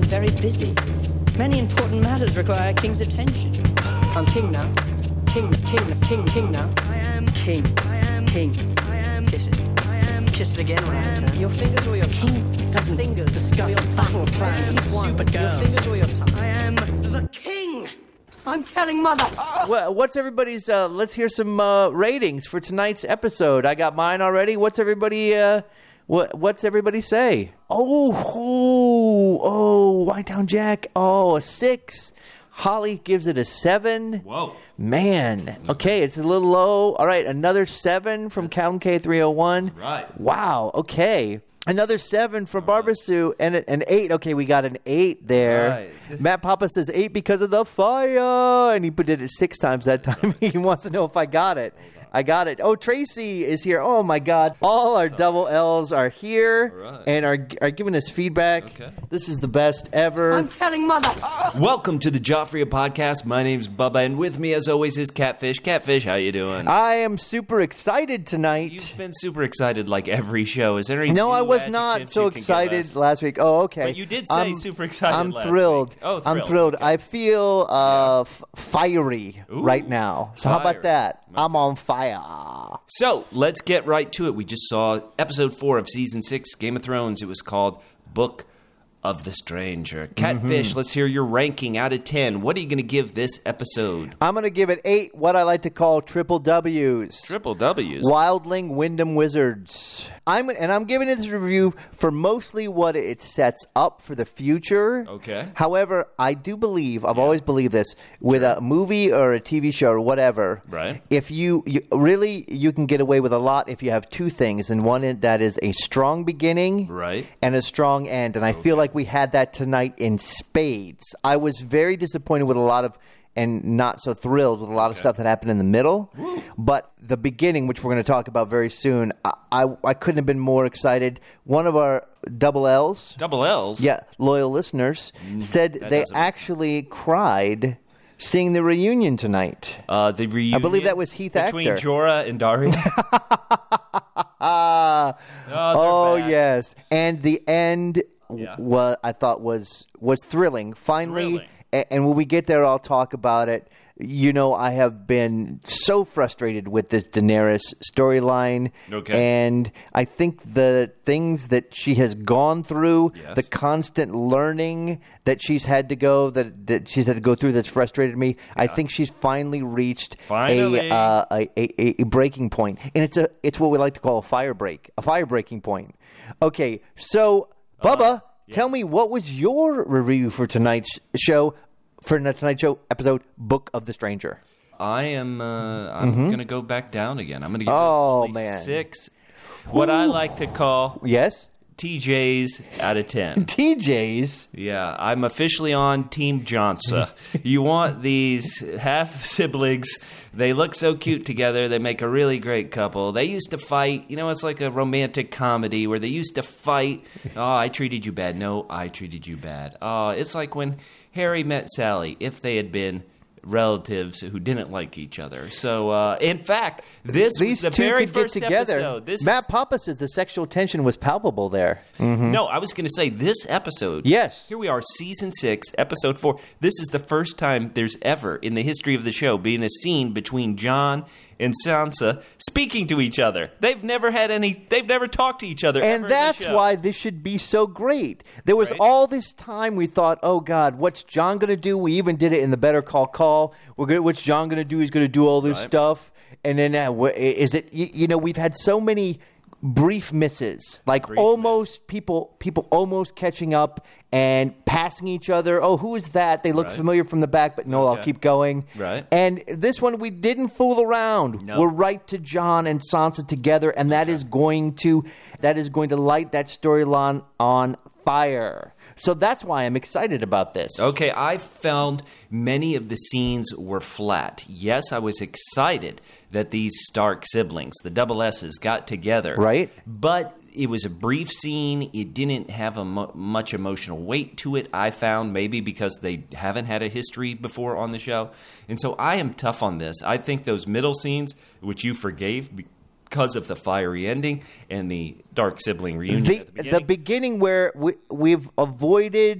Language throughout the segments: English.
very busy. Many important matters require a king's attention. I'm king now. King now. I am king. I am king. I am... Kiss it. I am... Kiss it again when I return. Your fingers or your king doesn't Fingers. discuss Your battle plans with stupid Your girls. fingers or your tongue. I am the king. I'm telling mother. Well, what's everybody's? Let's hear some ratings for tonight's episode. I got mine already. What's everybody? What's everybody say? Oh, White Town Jack. Oh, a 6. Holly gives it a 7. Whoa. Man. Okay, it's a little low. All right, another 7 from Calum K301. Right. Wow. Okay. Another 7 from Barbara Sue and an 8. Okay, we got an 8 there. Right. Matt Papa says 8 because of the fire, and he did it 6 times that time. He wants to know if I got it. I got it. Oh, Tracy is here. Oh, my God. All our double L's are here and are giving us feedback. Okay. This is the best ever. I'm telling mother. Welcome to the Joffrey podcast. My name's Bubba, and with me, as always, is Catfish. Catfish, how you doing? I am super excited tonight. You've been super excited like every show. Is there any No, new I was adjectives not so you can give excited us? last week. Oh, okay. But you did say super excited I'm last thrilled. week. Oh, I'm thrilled. Okay. I feel fiery Ooh, right now. So how fire. about that? Okay. I'm on fire. So, let's get right to it. We just saw episode 4 of season 6, Game of Thrones. It was called Book of the Stranger. Catfish, let's hear your ranking out of 10. What are you going to give this episode? I'm going to give it 8, what I like to call triple W's. Triple W's. Wildling Wyndham Wizards. I'm giving this review for mostly what it sets up for the future. Okay. However, I do believe, I've always believed this, with a movie or a TV show or whatever, Right. if you can get away with a lot if you have 2 things, and one that is a strong beginning Right. and a strong end. And I feel like we had that tonight in spades. I was very disappointed with a lot of, and not so thrilled with a lot of stuff that happened in the middle. Woo. But the beginning, which we're going to talk about very soon, I couldn't have been more excited. One of our double L's, Double L's? yeah, loyal listeners, said that they doesn't make actually cried seeing the reunion tonight. The reunion. I believe that was Heath between Actor. Jorah and Daria. Oh, back. yes. And the end, Yeah. I thought was thrilling. Finally, Thrilling. And when we get there, I'll talk about it. You know, I have been so frustrated with this Daenerys storyline. Okay. And I think the things that she has gone through, Yes. the constant learning that she's had to go, that she's had to go through that's frustrated me. I think she's finally reached Finally. a breaking point. And it's what we like to call a fire breaking point. Okay, so Bubba, tell me, what was your review for tonight's show? For tonight's show episode, Book of the Stranger. I am. I'm going to go back down again. I'm going to give Oh, this only man. 6. What I like to call Yes? TJs out of 10. TJ's. Yeah, I'm officially on Team Johnson. You want these half siblings. They look so cute together. They make a really great couple. They used to fight. You know, it's like a romantic comedy where they used to fight. Oh, I treated you bad. No, I treated you bad. Oh, it's like when Harry met Sally, if they had been relatives who didn't like each other. So, in fact, this These was the two very could get first together. episode. This Matt Papa says the sexual tension was palpable there. No, I was going to say this episode. Yes. Here we are, season 6, episode 4. This is the first time there's ever in the history of the show been a scene between Jon and Sansa speaking to each other. They've never talked to each other. ever in And the that's show. why this should be so great. There was Right? all this time we thought, oh, God, what's John going to do? We even did it in the Better Call Call. What's John going to do? He's going to do all this Right. stuff. And then is it, we've had so many brief misses, like almost people almost catching up and passing each other. Oh, who is that? They look Right. familiar from the back, but no, I'll Okay. keep going. Right. And this one, we didn't fool around. No. We're right to John and Sansa together, and that is going to light that storyline on fire. So that's why I'm excited about this. Okay, I found many of the scenes were flat. Yes, I was excited that these Stark siblings, the double S's, got together. Right. But it was a brief scene. It didn't have much emotional weight to it, I found, maybe because they haven't had a history before on the show. And so I am tough on this. I think those middle scenes, which you forgave because of the fiery ending and the dark sibling reunion at the beginning. The beginning where we've avoided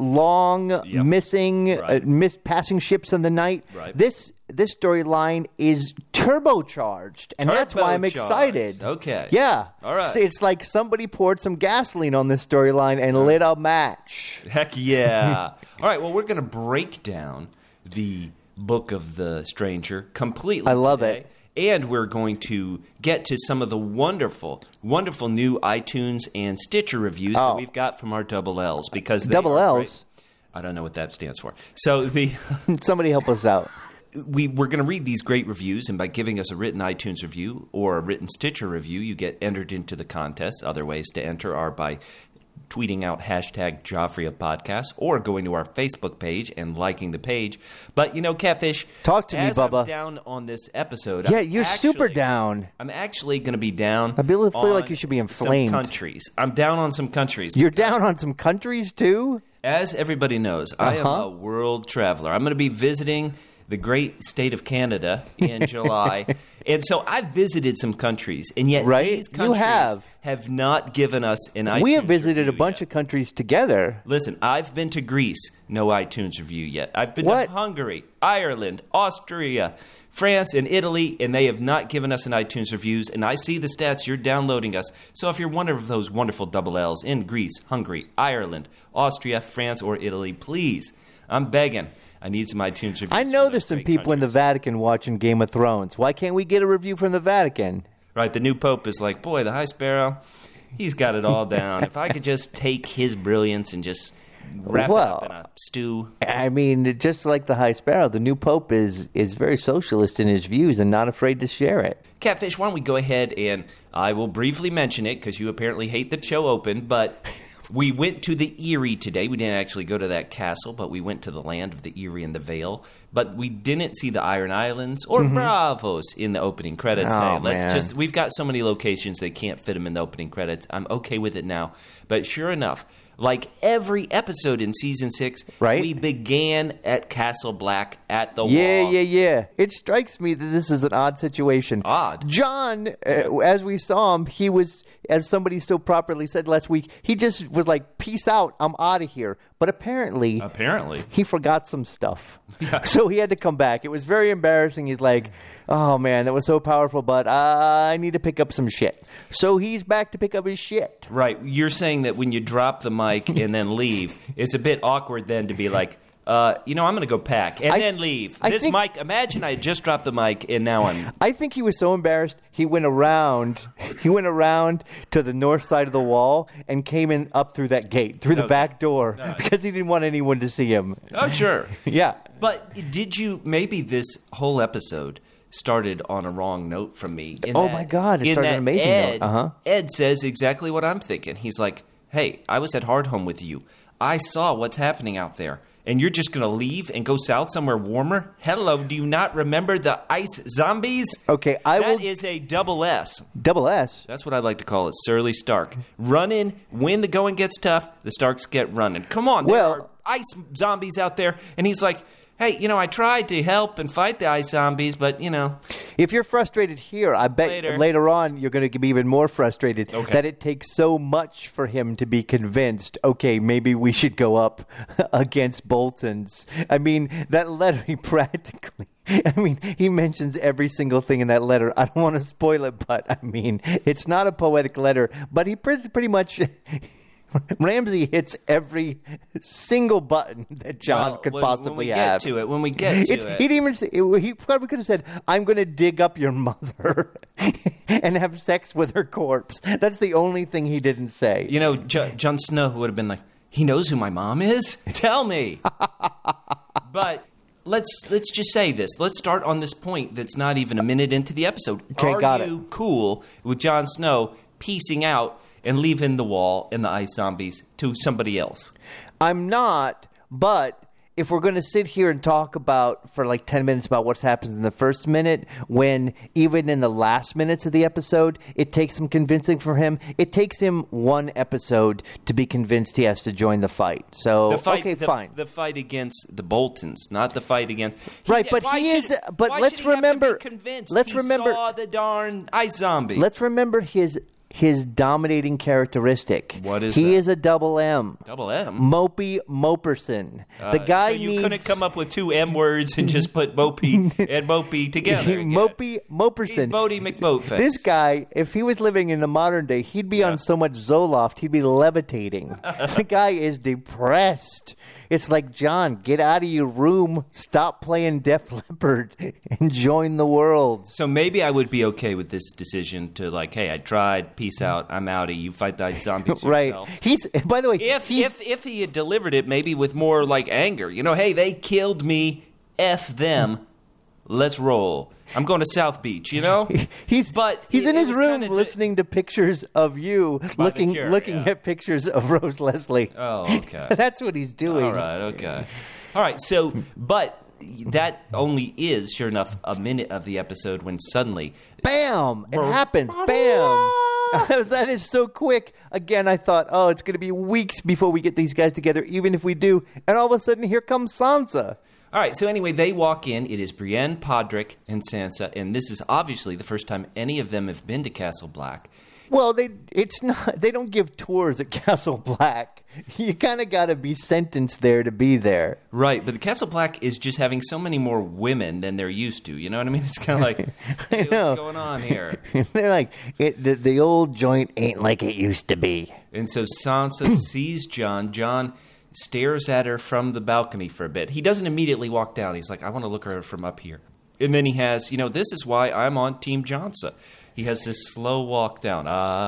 long missing, Right. passing ships in the night. Right. This storyline is turbocharged, and that's why I'm Turbocharged. excited. Okay. Yeah. All right. So it's like somebody poured some gasoline on this storyline and lit a match. Heck yeah. All right, well, we're going to break down the Book of the Stranger completely I love today. it. And we're going to get to some of the wonderful, wonderful new iTunes and Stitcher reviews that we've got from our double L's. Because they Double are L's? great. I don't know what that stands for. So Somebody help us out. we're going to read these great reviews, and by giving us a written iTunes review or a written Stitcher review, you get entered into the contest. Other ways to enter are by tweeting out hashtag Joffrey of Podcast or going to our Facebook page and liking the page. But, Catfish, Talk to me, as Bubba. I'm down on this episode. Yeah, I'm you're super actually- down. I'm actually going to be down I feel like on you should be inflamed. some countries. I'm down on some countries. You're down on some countries, too? As everybody knows, I am Uh-huh. a world traveler. I'm going to be visiting the great state of Canada in July. And so I've visited some countries, and yet Right? these You countries have. not given us an iTunes We have visited a review bunch yet. of countries together. Listen, I've been to Greece, no iTunes review yet. I've been What? to Hungary, Ireland, Austria, France, and Italy, and they have not given us an iTunes reviews. And I see the stats, you're downloading us. So if you're one of those wonderful double L's in Greece, Hungary, Ireland, Austria, France, or Italy, please, I'm begging. I need some iTunes reviews. I know from there's those some great people in the countries. Vatican watching Game of Thrones. Why can't we get a review from the Vatican? Right, the new pope is like, boy, the High Sparrow, he's got it all down. If I could just take his brilliance and just wrap it up in a stew. I mean, just like the High Sparrow, the new pope is very socialist in his views and not afraid to share it. Catfish, why don't we go ahead and I will briefly mention it because you apparently hate the show open, but we went to the Erie today. We didn't actually go to that castle, but we went to the land of the Erie and the Vale. But we didn't see the Iron Islands or Bravos in the opening credits. Oh, Hey, man. we've got so many locations they can't fit them in the opening credits. I'm okay with it now. But sure enough, like every episode in season 6, Right? we began at Castle Black at the Yeah, wall. yeah. It strikes me that this is an odd situation. Odd. John, as we saw him, he was, as somebody so properly said last week, he just was like, peace out, I'm out of here. But apparently, he forgot some stuff. Yeah. So he had to come back. It was very embarrassing. He's like, oh, man, that was so powerful, but I need to pick up some shit. So he's back to pick up his shit. Right. You're saying that when you drop the mic and then leave, it's a bit awkward then to be like, I'm going to go pack and then leave. This mic, imagine I just dropped the mic and now I'm... I think he was so embarrassed, he went around to the north side of the wall and came in up through that gate, through the back door, because he didn't want anyone to see him. Oh, sure. Yeah. But maybe this whole episode started on a wrong note from me. My God, it started on an amazing note. Uh-huh. Ed says exactly what I'm thinking. He's like, hey, I was at Hardhome with you. I saw what's happening out there. And you're just going to leave and go south somewhere warmer? Hello, do you not remember the ice zombies? Okay, That is a double S. Double S. That's what I like to call it, Surly Stark. Running, when the going gets tough, the Starks get running. Come on, there are ice zombies out there. And he's like, hey, I tried to help and fight the ice zombies, but, If you're frustrated here, I bet later on you're going to be even more frustrated that it takes so much for him to be convinced, okay, maybe we should go up against Bolton's. I mean, that letter, he mentions every single thing in that letter. I don't want to spoil it, but, it's not a poetic letter, but he pretty much... Ramsay hits every single button that John could possibly have. When we get to it. He didn't even say, he probably could have said, I'm going to dig up your mother and have sex with her corpse. That's the only thing he didn't say. Jon Snow would have been like, he knows who my mom is? Tell me. But let's just say this. Let's start on this point that's not even a minute into the episode. Okay, got it. Are you cool with Jon Snow piecing out and leaving the wall and the ice zombies to somebody else? I'm not, but if we're going to sit here and talk about for like 10 minutes about what happens in the first minute, when even in the last minutes of the episode, it takes some convincing for him. It takes him one episode to be convinced he has to join the fight. So, fine. The fight against the Boltons, not the fight against... Right, but But let's remember... Let's remember... saw the darn ice zombies. Let's remember his his dominating characteristic. What is he that? is a double M. Double M? Mopey Moperson. The guy so you needs... couldn't come up with 2 M words and just put Mopey and Mopey together. again. Mopey Moperson. He's Bodie McBoatface. This guy, if he was living in the modern day, he'd be on so much Zoloft, he'd be levitating. The guy is depressed. It's like, John, get out of your room, stop playing Def Leppard, and join the world. So maybe I would be okay with this decision to like, hey, I tried, peace out, I'm outie, you fight the zombies Right. yourself. He's, by the way, If he had delivered it maybe with more like anger, hey, they killed me, F them, let's roll. I'm going to South Beach, he's in his was room kinda listening to pictures of you, looking yeah. at pictures of Rose Leslie. Oh, okay. That's what he's doing. All right, okay. All right, so, but that only is, sure enough, a minute of the episode when suddenly... Bam! It happens. Bam! That is so quick. Again, I thought, it's going to be weeks before we get these guys together, even if we do. And all of a sudden, here comes Sansa. All right, so anyway, they walk in. It is Brienne, Podrick, and Sansa, and this is obviously the first time any of them have been to Castle Black. Well, they don't give tours at Castle Black. You kind of got to be sentenced there to be there. Right, but the Castle Black is just having so many more women than they're used to. You know what I mean? It's kind of like, hey, what's going on here? They're like, the old joint ain't like it used to be. And so Sansa sees Jon. Jon stares at her from the balcony for a bit. He doesn't immediately walk down. He's like, I want to look at her from up here. And then he has, this is why I'm on Team Sansa. He has this slow walk down.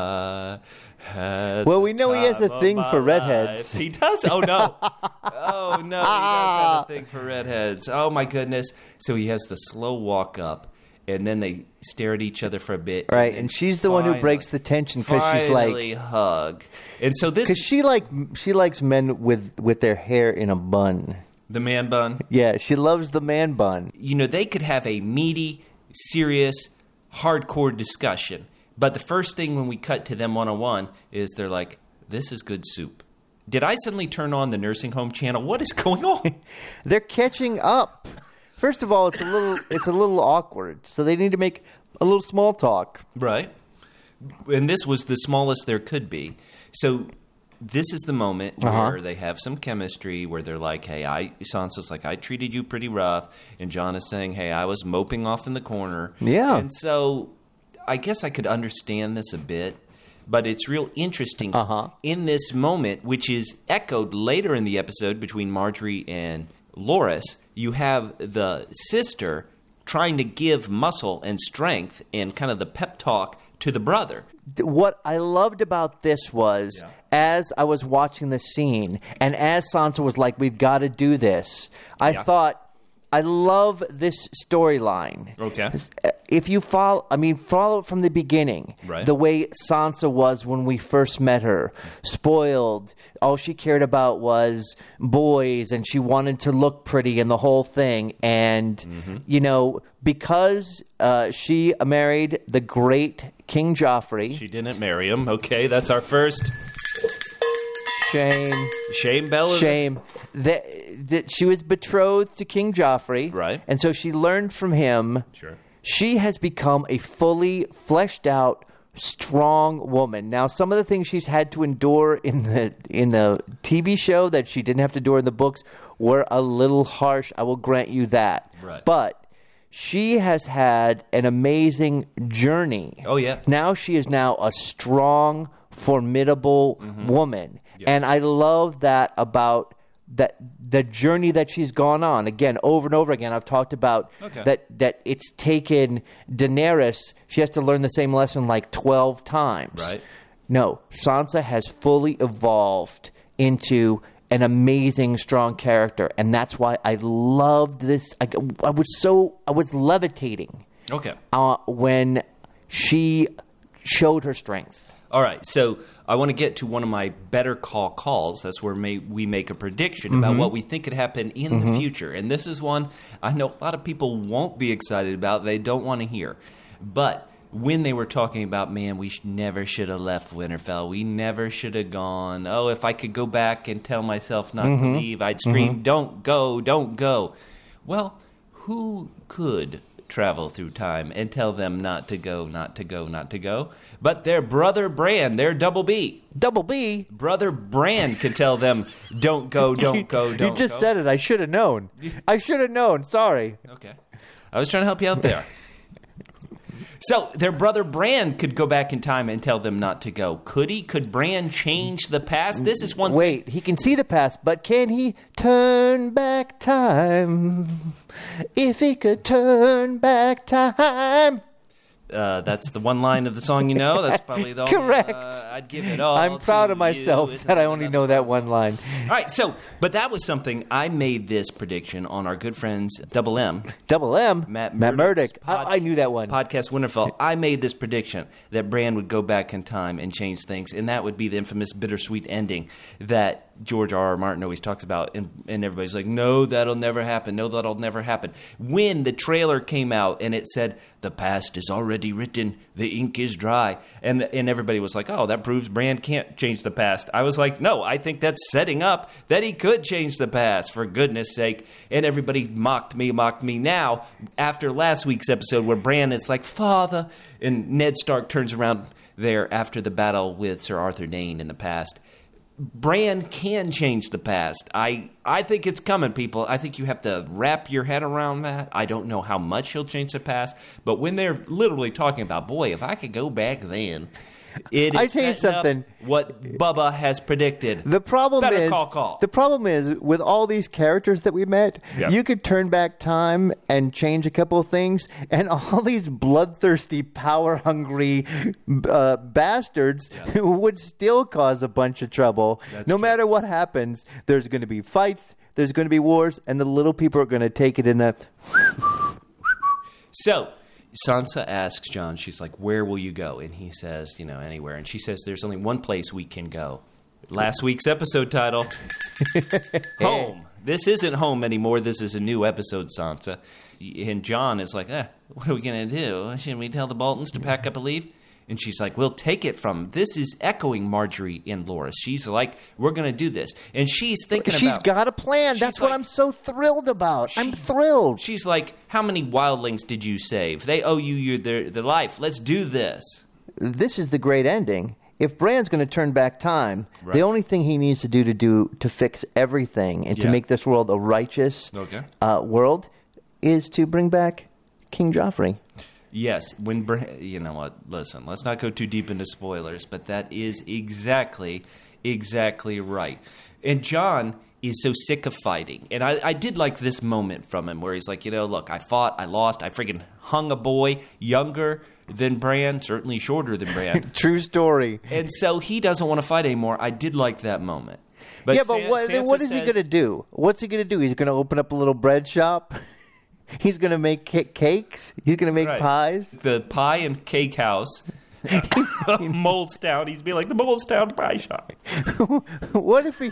Well, we know he has a thing for redheads. He does? Oh, no. Oh, no. He does have a thing for redheads. Oh, my goodness. So he has the slow walk up. And then they stare at each other for a bit. Right, and she's the one who breaks the tension because she's like... hug. And so this... Because she likes men with their hair in a bun. The man bun? Yeah, she loves the man bun. They could have a meaty, serious, hardcore discussion. But the first thing when we cut to them one-on-one is they're like, this is good soup. Did I suddenly turn on the nursing home channel? What is going on? They're catching up. First of all, it's a little awkward, so they need to make a little small talk. Right. And this was the smallest there could be. So this is the moment where they have some chemistry, where they're like, hey, Sansa's like, I treated you pretty rough. And Jon is saying, hey, I was moping off in the corner. Yeah. And so I guess I could understand this a bit. But it's real interesting in this moment, which is echoed later in the episode between Marjorie and Loras. You have the sister trying to give muscle and strength and kind of the pep talk to the brother. What I loved about this was, as I was watching the scene, and as Sansa was like, we've got to do this, I thought, I love this storyline. Okay. If you follow it from the beginning. Right. The way Sansa was when we first met her. Spoiled. All she cared about was boys, and she wanted to look pretty and the whole thing. And, because she married the great King Joffrey. She didn't marry him. Okay, that's our first... Shame, Bella. Shame. That she was betrothed to King Joffrey. Right. And so she learned from him. Sure. She has become a fully fleshed out, strong woman. Now, some of the things she's had to endure in the TV show that she didn't have to endure in the books were a little harsh. I will grant you that. Right. But she has had an amazing journey. Oh, yeah. Now she is now a strong, formidable woman. Yeah. And I love that about the journey that she's gone on. Again, over and over again, I've talked about that it's taken Daenerys, she has to learn the same lesson like 12 times. Right. No, Sansa has fully evolved into an amazing, strong character. And that's why I loved this. I was levitating. Okay. When she showed her strength. All right, so I want to get to one of my better calls. That's where we make a prediction about what we think could happen in the future. And this is one I know a lot of people won't be excited about. They don't want to hear. But when they were talking about, man, we never should have left Winterfell. We never should have gone. Oh, if I could go back and tell myself not to leave, I'd scream, don't go, don't go. Well, who could travel through time and tell them not to go, not to go, not to go. But their brother Bran, their Double B. Double B? Brother Bran could tell them, don't go, don't go, don't go. You just said it. I should have known. I should have known. Sorry. Okay. I was trying to help you out there. So their brother Bran could go back in time and tell them not to go. Could he? Could Bran change the past? This is one Wait, he can see the past, but can he turn back time? If he could turn back time. That's the one line of the song you know. That's probably the only, Correct. I'd give it all. I'm proud to of myself you. that I only know that one line. All right, but that was something I made this prediction on our good friends Double M. Double M? Matt Murdock. Murdock's I knew that one. Podcast Winterfell. I made this prediction that Bran would go back in time and change things, and that would be the infamous bittersweet ending that George R.R. Martin always talks about, and everybody's like, no, that'll never happen. No, that'll never happen. When the trailer came out and it said, the past is already written, the ink is dry, and everybody was like, oh, that proves Bran can't change the past. I was like, no, I think that's setting up that he could change the past, for goodness sake. And everybody mocked me. Now, after last week's episode where Bran is like, Father, and Ned Stark turns around there after the battle with Sir Arthur Dayne in the past, Bran can change the past. I think it's coming, people. I think you have to wrap your head around that. I don't know how much he'll change the past, but when they're literally talking about, boy, if I could go back then, it is I changed something. What Bubba has predicted. The problem Better is call. The problem is with all these characters that we met, you could turn back time and change a couple of things, and all these bloodthirsty, power-hungry bastards would still cause a bunch of trouble. No matter what happens, there's going to be fights, there's going to be wars, and the little people are going to take it in the. So Sansa asks Jon, she's like, where will you go? And he says, anywhere. And she says, there's only one place we can go. Last week's episode title, Home. This isn't home anymore. This is a new episode, Sansa. And Jon is like, what are we going to do? Shouldn't we tell the Boltons to pack up and leave? And she's like, we'll take it from. This is echoing Marjorie and Loras. She's like, we're going to do this. And she's thinking She's got a plan. That's what I'm so thrilled about. I'm thrilled. She's like, how many wildlings did you save? They owe you their life. Let's do this. This is the great ending. If Bran's going to turn back time, the only thing he needs to do to fix everything and to make this world a righteous world is to bring back King Joffrey. Yes, you know what? Listen, let's not go too deep into spoilers, but that is exactly right. And Jon is so sick of fighting. And I did like this moment from him where he's like, look, I fought, I lost, I freaking hung a boy younger than Bran, certainly shorter than Bran. True story. And so he doesn't want to fight anymore. I did like that moment. But what is he going to do? What's he going to do? He's going to open up a little bread shop? He's going to make cakes? He's going to make pies? The pie and cake house. Molestown. He's be like the Molestown pie shop. What if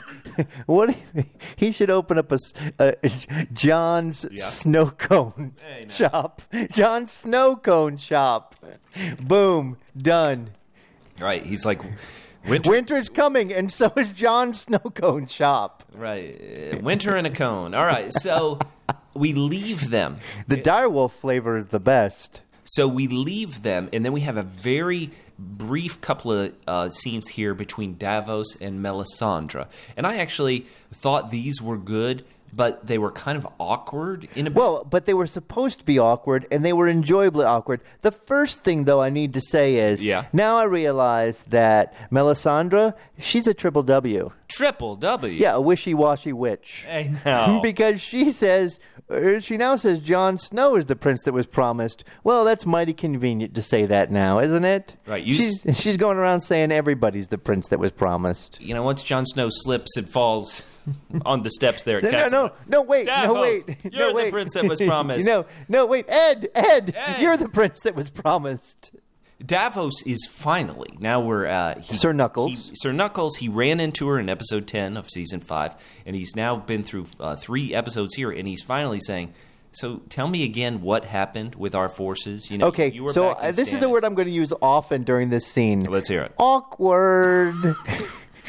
he should open up a John's snow cone shop? John's snow cone shop. Boom. Done. Right. He's like, Winter's coming, and so is John's snow cone shop. Right. Winter in a cone. All right. So we leave them. The direwolf flavor is the best. So we leave them, and then we have a very brief couple of scenes here between Davos and Melisandre. And I actually thought these were good, but they were kind of awkward in a bit. Well, but they were supposed to be awkward, and they were enjoyably awkward. The first thing, though, I need to say is, now I realize that Melisandre, she's a triple W. Triple W? Yeah, a wishy-washy witch. I know. Because she now says Jon Snow is the prince that was promised. Well, that's mighty convenient to say that now, isn't it? Right. She's going around saying everybody's the prince that was promised. Once Jon Snow slips and falls on the steps there at Castle. No, wait. You're the prince that was promised. No, wait. Ed, you're the prince that was promised. Davos is finally, now we're... Sir Knuckles. Sir Knuckles, he ran into her in episode 10 of season 5, and he's now been through 3 episodes here, and he's finally saying, so tell me again what happened with our forces. Okay, you were so this is a word I'm going to use often during this scene. Let's hear it. Awkward.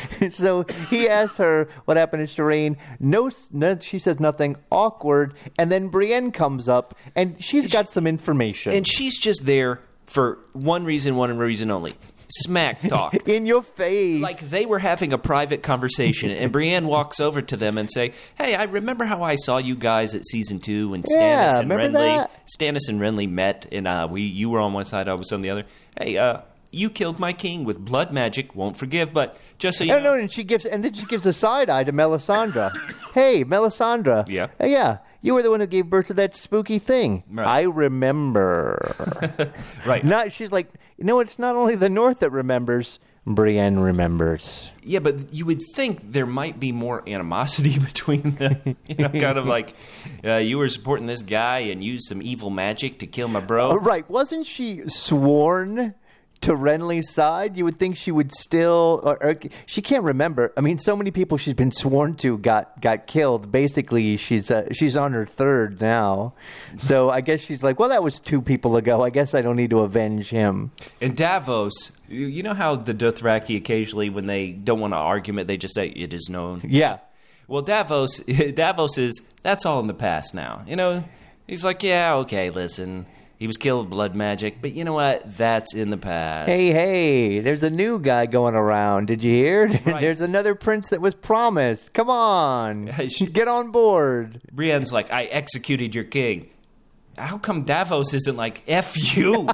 So he asks her what happened to Shireen. No, she says nothing. Awkward. And then Brienne comes up, and she's got some information. And she's just there for one reason only. Smack talk. In your face. Like they were having a private conversation, and Brienne walks over to them and say, "Hey, I remember how I saw you guys at season 2 when Stannis and Renly met, and you were on one side, I was on the other. Hey, you killed my king with blood magic. Won't forgive, but just so you know." No, and then she gives a side eye to Melisandre. Hey, Melisandre. Yeah. Yeah. You were the one who gave birth to that spooky thing. Right. I remember. Right. She's like, it's not only the North that remembers. Brienne remembers. Yeah, but you would think there might be more animosity between them. Kind of like, you were supporting this guy and used some evil magic to kill my bro. Right. Wasn't she sworn to Renly's side? You would think she would still, or she can't remember. I mean, so many people she's been sworn to got killed. Basically, she's on her third now. So I guess she's like, well, that was 2 people ago. I guess I don't need to avenge him. And Davos, you know how the Dothraki occasionally, when they don't want an argument, they just say, "It is known." Yeah. Well, Davos is, that's all in the past now. He's like, yeah, okay, listen. He was killed with blood magic, but you know what? That's in the past. Hey, there's a new guy going around. Did you hear? Right. There's another prince that was promised. Come on. Get on board. Brienne's like, I executed your king. How come Davos isn't like, F you?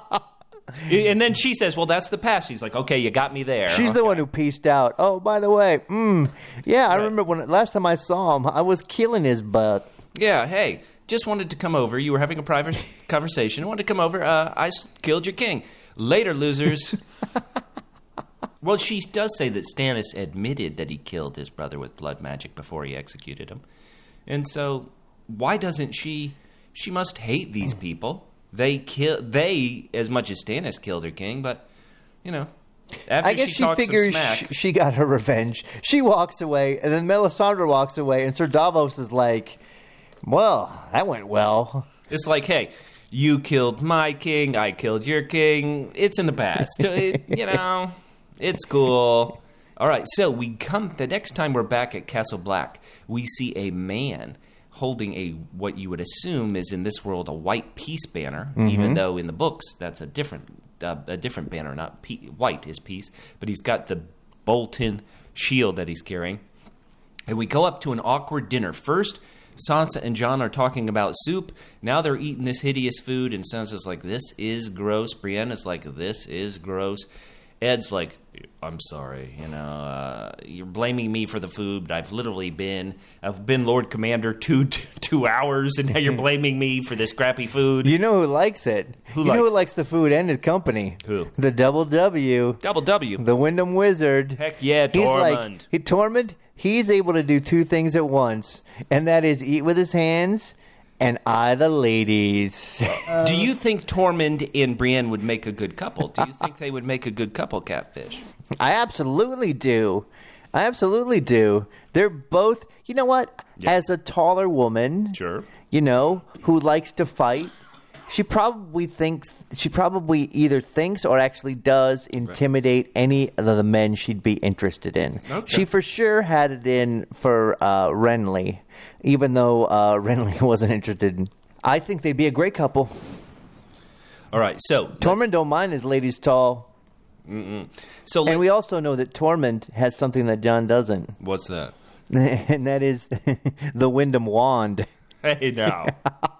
And then she says, well, that's the past. He's like, okay, you got me there. She's the one who pieced out. Oh, by the way, yeah, I remember last time I saw him, I was killing his butt. Yeah, hey, just wanted to come over. You were having a private conversation. I wanted to come over. I killed your king. Later, losers. Well, she does say that Stannis admitted that he killed his brother with blood magic before he executed him. And so why doesn't she must hate these people. They as much as Stannis killed her king, but, after I guess she figures she got her revenge. She walks away, and then Melisandre walks away, and Sir Davos is like, well, that went well. It's like, hey, you killed my king, I killed your king. It's in the past. It's cool. All right, so the next time we're back at Castle Black, we see a man holding what you would assume is in this world a white peace banner, even though in the books that's a different banner, not white is peace, but he's got the Bolton shield that he's carrying. And we go up to an awkward dinner. First, Sansa and Jon are talking about soup. Now they're eating this hideous food, and Sansa's like, this is gross. Brienne is like, this is gross. Ed's like, I'm sorry, you're blaming me for the food, but I've been Lord Commander two hours, and now you're blaming me for this crappy food. You know who likes it? Who likes the food and the company? Who? The Double W. Double W. The Wyndham Wizard. Heck yeah, Tormund. Tormund, he's able to do 2 things at once, and that is eat with his hands and eye the ladies. Do you think Tormund and Brienne would make a good couple? Do you think they would make a good couple, Catfish? I absolutely do. They're both, you know what? Yeah. As a taller woman, sure, who likes to fight, she probably either thinks or actually does intimidate any of the men she'd be interested in. Okay. She for sure had it in for Renly, even though Renly wasn't interested in. I think they'd be a great couple. All right, so Tormund don't mind his ladies tall. And we also know that Tormund has something that Jon doesn't. What's that? And that is the Wyndham wand. Hey, now.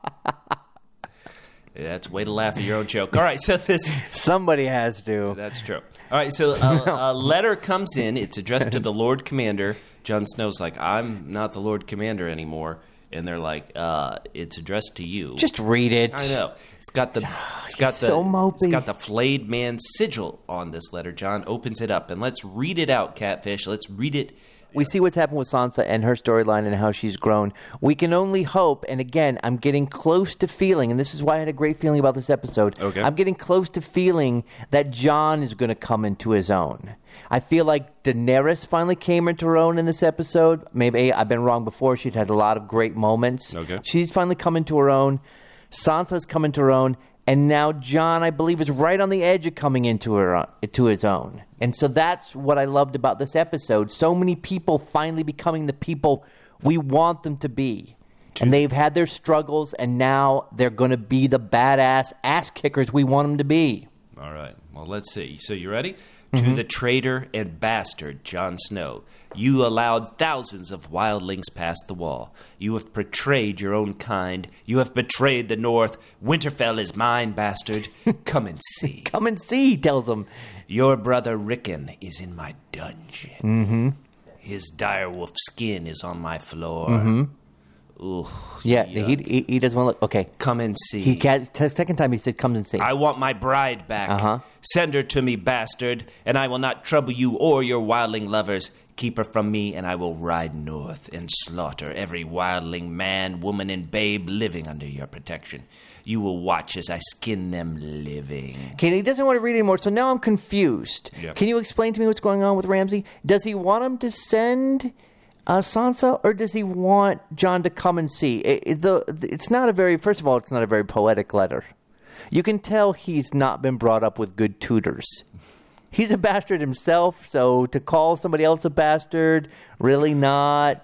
That's a way to laugh at your own joke. All right, so somebody has to. That's true. All right, so a letter comes in. It's addressed to the Lord Commander. Jon Snow's like, I'm not the Lord Commander anymore. And they're like, it's addressed to you. Just read it. I know. It's got the flayed man sigil on this letter. Jon opens it up, and let's read it out, Catfish. Let's read it. We see what's happened with Sansa and her storyline and how she's grown. We can only hope, and again, I'm getting close to feeling, and this is why I had a great feeling about this episode. Okay. I'm getting close to feeling that Jon is going to come into his own. I feel like Daenerys finally came into her own in this episode. Maybe I've been wrong before. She's had a lot of great moments. Okay. She's finally come into her own. Sansa's come into her own. And now Jon, I believe, is right on the edge of coming to his own. And so that's what I loved about this episode. So many people finally becoming the people we want them to be. And they've had their struggles, and now they're going to be the badass ass kickers we want them to be. All right. Well, let's see. So you ready? To the traitor and bastard, Jon Snow, you allowed thousands of wildlings past the wall. You have betrayed your own kind. You have betrayed the North. Winterfell is mine, bastard. Come and see. Come and see, he tells them. Your brother Rickon is in my dungeon. Mm-hmm. His direwolf skin is on my floor. Mm-hmm. Ooh, yeah, he doesn't want to look. Okay. Come and see. Second time he said, come and see. I want my bride back. Uh-huh. Send her to me, bastard, and I will not trouble you or your wildling lovers. Keep her from me, and I will ride north and slaughter every wildling man, woman, and babe living under your protection. You will watch as I skin them living. Okay, he doesn't want to read anymore, so now I'm confused. Yep. Can you explain to me what's going on with Ramsay? Does he want him to send Sansa, or does he want Jon to come and see? It's not a very, first of all, it's not a very poetic letter. You can tell he's not been brought up with good tutors. He's a bastard himself, so to call somebody else a bastard, really not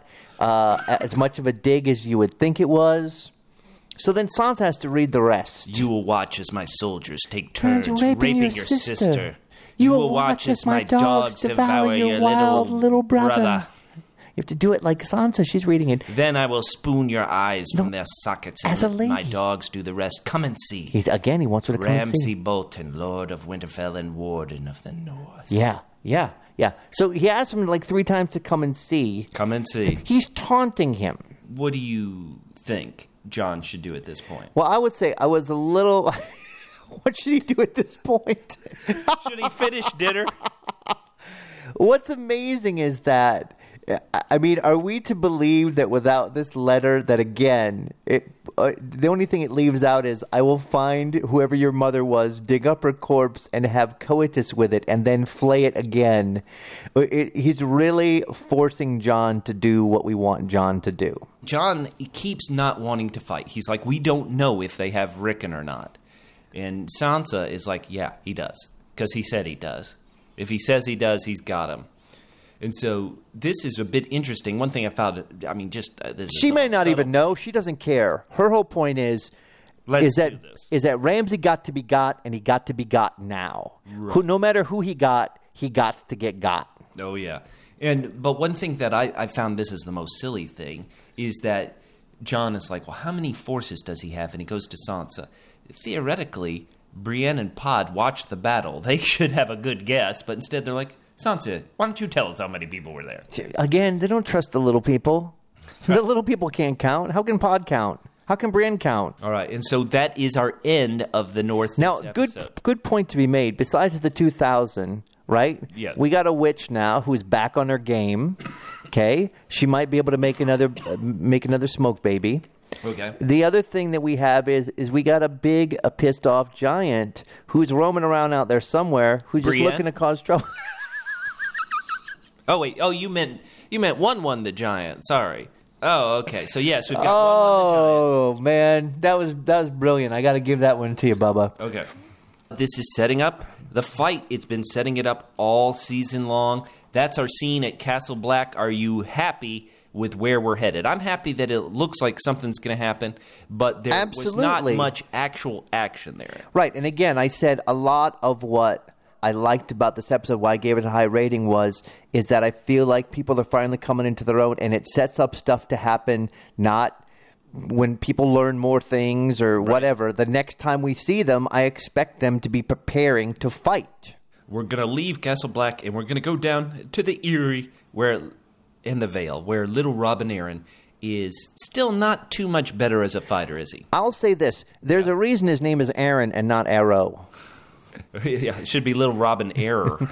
as much of a dig as you would think it was. So then Sansa has to read the rest. You will watch as my soldiers take turns raping your sister. You will watch as my dogs devour your wild little brother. You have to do it like Sansa. She's reading it. Then I will spoon your eyes from their sockets and as a let lady. my dogs do the rest. Come and see. He wants her to come and see. Ramsay Bolton, Lord of Winterfell and Warden of the North. Yeah. So he asked him like 3 times to come and see. Come and see. He's taunting him. What do you think Jon should do at this point? Well, I would say I was a little... What should he do at this point? Should he finish dinner? What's amazing is that... I mean, are we to believe that without this letter, that again, the only thing it leaves out is, I will find whoever your mother was, dig up her corpse, and have coitus with it, and then flay it again. He's really forcing Jon to do what we want Jon to do. Jon keeps not wanting to fight. He's like, we don't know if they have Rickon or not. And Sansa is like, yeah, he does. Because he said he does. If he says he does, he's got him. And so this is a bit interesting. One thing I found, I mean, just this she may not even know. She doesn't care. Her whole point is that Ramsay got to be got, and he got to be got now. Right. No matter who he got to get got. Oh yeah. But one thing that I found, this is the most silly thing, is that Jon is like, well, how many forces does he have? And he goes to Sansa. Theoretically, Brienne and Pod watched the battle. They should have a good guess, but instead they're like, Sansa, why don't you tell us how many people were there? Again, they don't trust the little people. The little people can't count. How can Pod count? How can Brienne count? All right, and so that is our end of the North. Now, good point to be made. Besides the 2,000, right? Yeah. We got a witch now who's back on her game. Okay, she might be able to make another smoke baby. Okay. The other thing that we have is we got a pissed off giant who's roaming around out there somewhere who's Brienne? just looking to cause trouble. Oh wait! Oh, you meant one the giant. Sorry. Oh, okay. So yes, we've got one the giant. Oh man, that was brilliant. I got to give that one to you, Bubba. Okay. This is setting up the fight. It's been setting it up all season long. That's our scene at Castle Black. Are you happy with where we're headed? I'm happy that it looks like something's going to happen, but there was not much actual action there. Right, and again, I said a lot of what I liked about this episode, why I gave it a high rating is that I feel like people are finally coming into their own, and it sets up stuff to happen, not when people learn more things or whatever. The next time we see them, I expect them to be preparing to fight. We're going to leave Castle Black, and we're going to go down to the Eyrie, in the Vale, where little Robin Arryn is still not too much better as a fighter, is he? I'll say this. There's a reason his name is Aaron and not Arrow. Yeah, it should be Little Robin Error.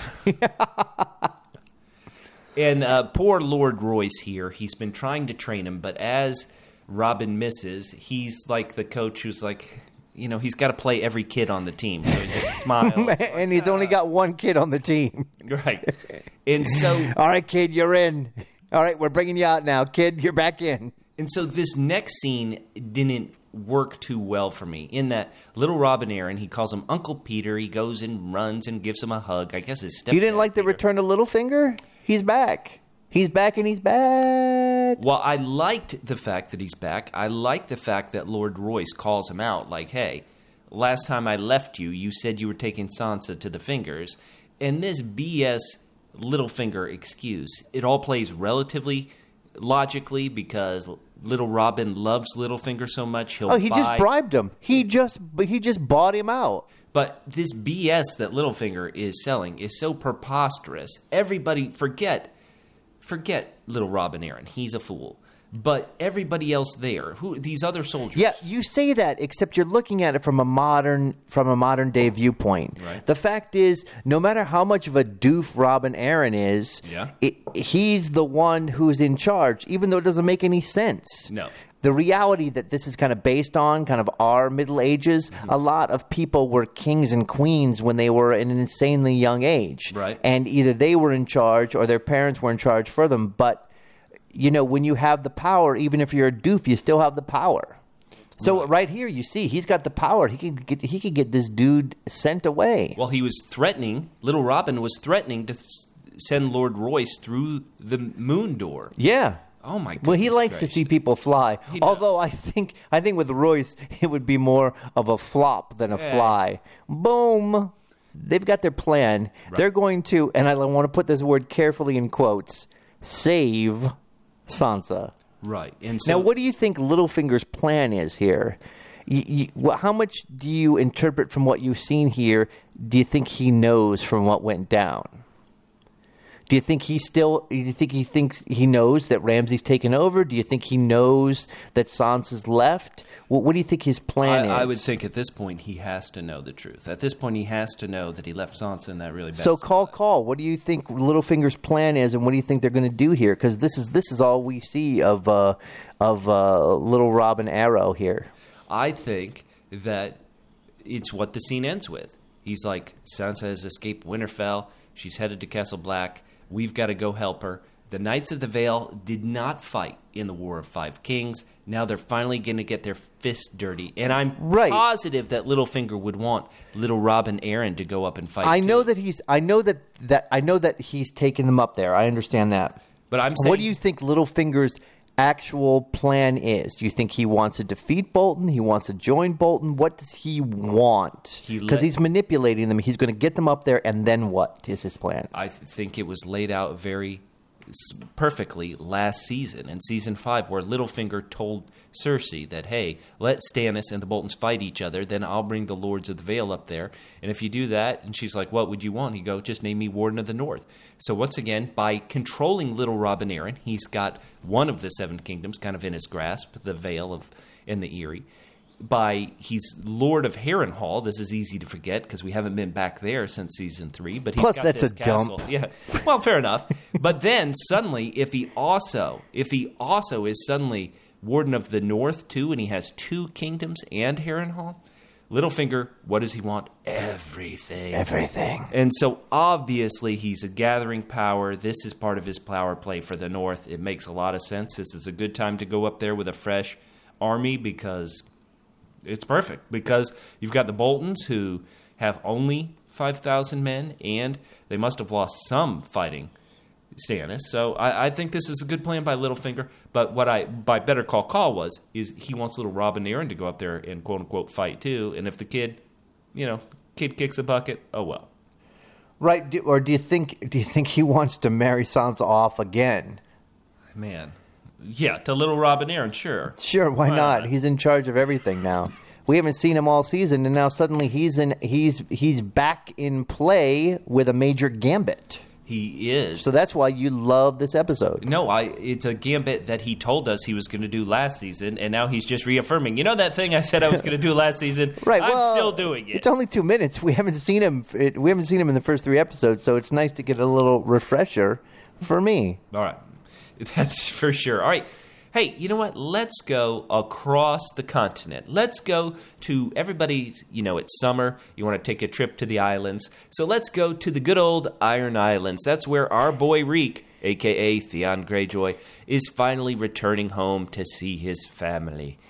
And poor Lord Royce here, he's been trying to train him, but as Robin misses, he's like the coach who's like, he's got to play every kid on the team, so he just smiles. And he's only got one kid on the team. Right. And so... All right, kid, you're in. All right, we're bringing you out now. Kid, you're back in. And so this next scene didn't work too well for me. In that little Robin Aaron, he calls him Uncle Peter. He goes and runs and gives him a hug. I guess his stepdad. You didn't like the Peter. return of Littlefinger? He's back. He's back and he's back. Well, I liked the fact that he's back. I like the fact that Lord Royce calls him out like, hey, last time I left you, you said you were taking Sansa to the Fingers. And this BS Littlefinger excuse, it all plays relatively logically because little Robin loves Littlefinger so much he'll He just bribed him. He just bought him out. But this BS that Littlefinger is selling is so preposterous. Everybody forget little Robin Aaron. He's a fool. But everybody else there, these other soldiers. Yeah, you say that, except you're looking at it from a modern day viewpoint. Right. The fact is, no matter how much of a doof Robin Aaron is, he's the one who's in charge, even though it doesn't make any sense. No. The reality that this is kind of based on, kind of our Middle Ages, a lot of people were kings and queens when they were in an insanely young age. Right. And either they were in charge or their parents were in charge for them. But, when you have the power, even if you're a doof, you still have the power. So right here, you see, he's got the power. He could get this dude sent away. Well, he was threatening, little Robin was threatening to send Lord Royce through the moon door. Yeah. Oh my goodness. Well, he likes to see people fly. Although I think with Royce, it would be more of a flop than a fly. Boom. They've got their plan. Right. They're going to, and I want to put this word carefully in quotes, save Sansa. Right. And so, now, what do you think Littlefinger's plan is here? How much do you interpret from what you've seen here? Do you think he knows from what went down? Do you think he thinks he knows that Ramsay's taken over? Do you think he knows that Sansa's left? What do you think his plan is? I would think at this point he has to know the truth. At this point he has to know that he left Sansa in that really bad So spot. call. What do you think Littlefinger's plan is, and what do you think they're going to do here? Because this is all we see of little Robin Arrow here. I think that it's what the scene ends with. He's like, Sansa has escaped Winterfell. She's headed to Castle Black. We've got to go help her. The Knights of the Vale did not fight in the War of Five Kings. Now they're finally going to get their fists dirty. And I'm positive that Littlefinger would want little Robin Aaron to go up and fight. I know that he's taken them up there. I understand that. But I'm saying, what do you think Littlefinger's actual plan is? Do you think he wants to defeat Bolton? He wants to join Bolton? What does he want? Because he's manipulating them. He's going to get them up there, and then what is his plan? I think it was laid out very perfectly last season, in Season 5, where Littlefinger told Cersei that, hey, let Stannis and the Boltons fight each other, then I'll bring the Lords of the Vale up there. And if you do that, and she's like, what would you want? He'd go, just name me Warden of the North. So once again, by controlling little Robin Aaron, he's got one of the Seven Kingdoms kind of in his grasp, the Vale and the Eyrie. He's Lord of Harrenhal. This is easy to forget because we haven't been back there since Season 3. But he's Plus, got that's this a castle. dump. Yeah, well, fair enough. But then suddenly, if he also is suddenly Warden of the North too, and he has two kingdoms and Harrenhal, Littlefinger, what does he want? Everything. Everything. And so obviously he's gathering power. This is part of his power play for the North. It makes a lot of sense. This is a good time to go up there with a fresh army because it's perfect. Because you've got the Boltons who have only 5,000 men, and they must have lost some fighting Stannis. So I think this is a good plan by Littlefinger. But what by Better Call Saul is he wants little Robin Aaron to go up there and quote unquote fight too. And if the kid kicks a bucket, oh well. Right? Do you think he wants to marry Sansa off again? Man, yeah, to little Robin Aaron, sure. Sure, why not? He's in charge of everything now. We haven't seen him all season, and now suddenly he's back in play with a major gambit. He is. So that's why you love this episode. No, it's a gambit that he told us he was going to do last season, and now he's just reaffirming. You know that thing I said I was going to do last season? Right. I'm still doing it. It's only 2 minutes. We haven't seen him. We haven't seen him in the first 3 episodes, so it's nice to get a little refresher for me. All right. That's for sure. All right. Hey, you know what? Let's go across the continent. Let's go to everybody's, it's summer. You want to take a trip to the islands. So let's go to the good old Iron Islands. That's where our boy Reek, a.k.a. Theon Greyjoy, is finally returning home to see his family.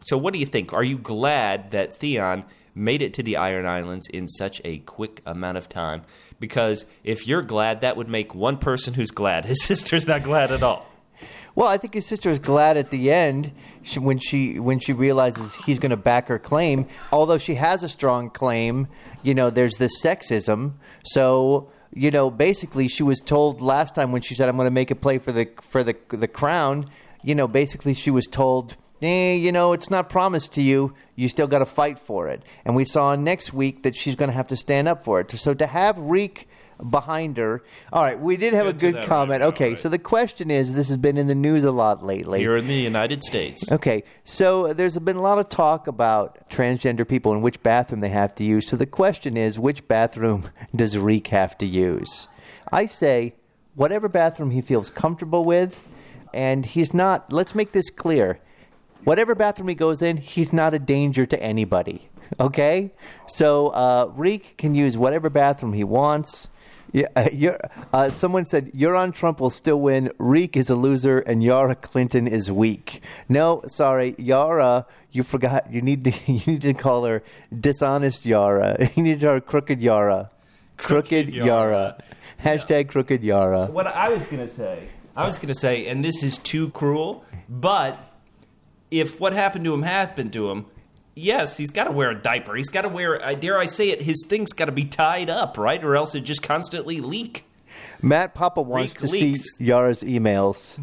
So what do you think? Are you glad that Theon made it to the Iron Islands in such a quick amount of time? Because if you're glad, that would make one person who's glad. His sister's not glad at all. Well, I think his sister is glad at the end when she realizes he's going to back her claim. Although she has a strong claim, there's this sexism. So, basically, she was told last time when she said, "I'm going to make a play for the crown." Basically, she was told, it's not promised to you. You still got to fight for it. And we saw next week that she's going to have to stand up for it. So to have Reek behind her. All right, we did have a good comment. Okay, so the question is, this has been in the news a lot lately. Here in the United States. Okay, so there's been a lot of talk about transgender people and which bathroom they have to use. So the question is, which bathroom does Reek have to use? I say, whatever bathroom he feels comfortable with, and he's not, let's make this clear, whatever bathroom he goes in, he's not a danger to anybody. Okay? So Reek can use whatever bathroom he wants. Yeah, someone said Euron Trump will still win. Reek is a loser, and Yara Clinton is weak. No, sorry, Yara. You forgot. You need to call her dishonest Yara. You need to call her crooked Yara. Crooked Yara. Hashtag crooked Yara. What I was gonna say, and this is too cruel, but if what happened to him happened to him. Yes, he's got to wear a diaper. He's got to wear, dare I say it, his thing's got to be tied up, right? Or else it just constantly leak. Matt Papa wants to see Yara's emails.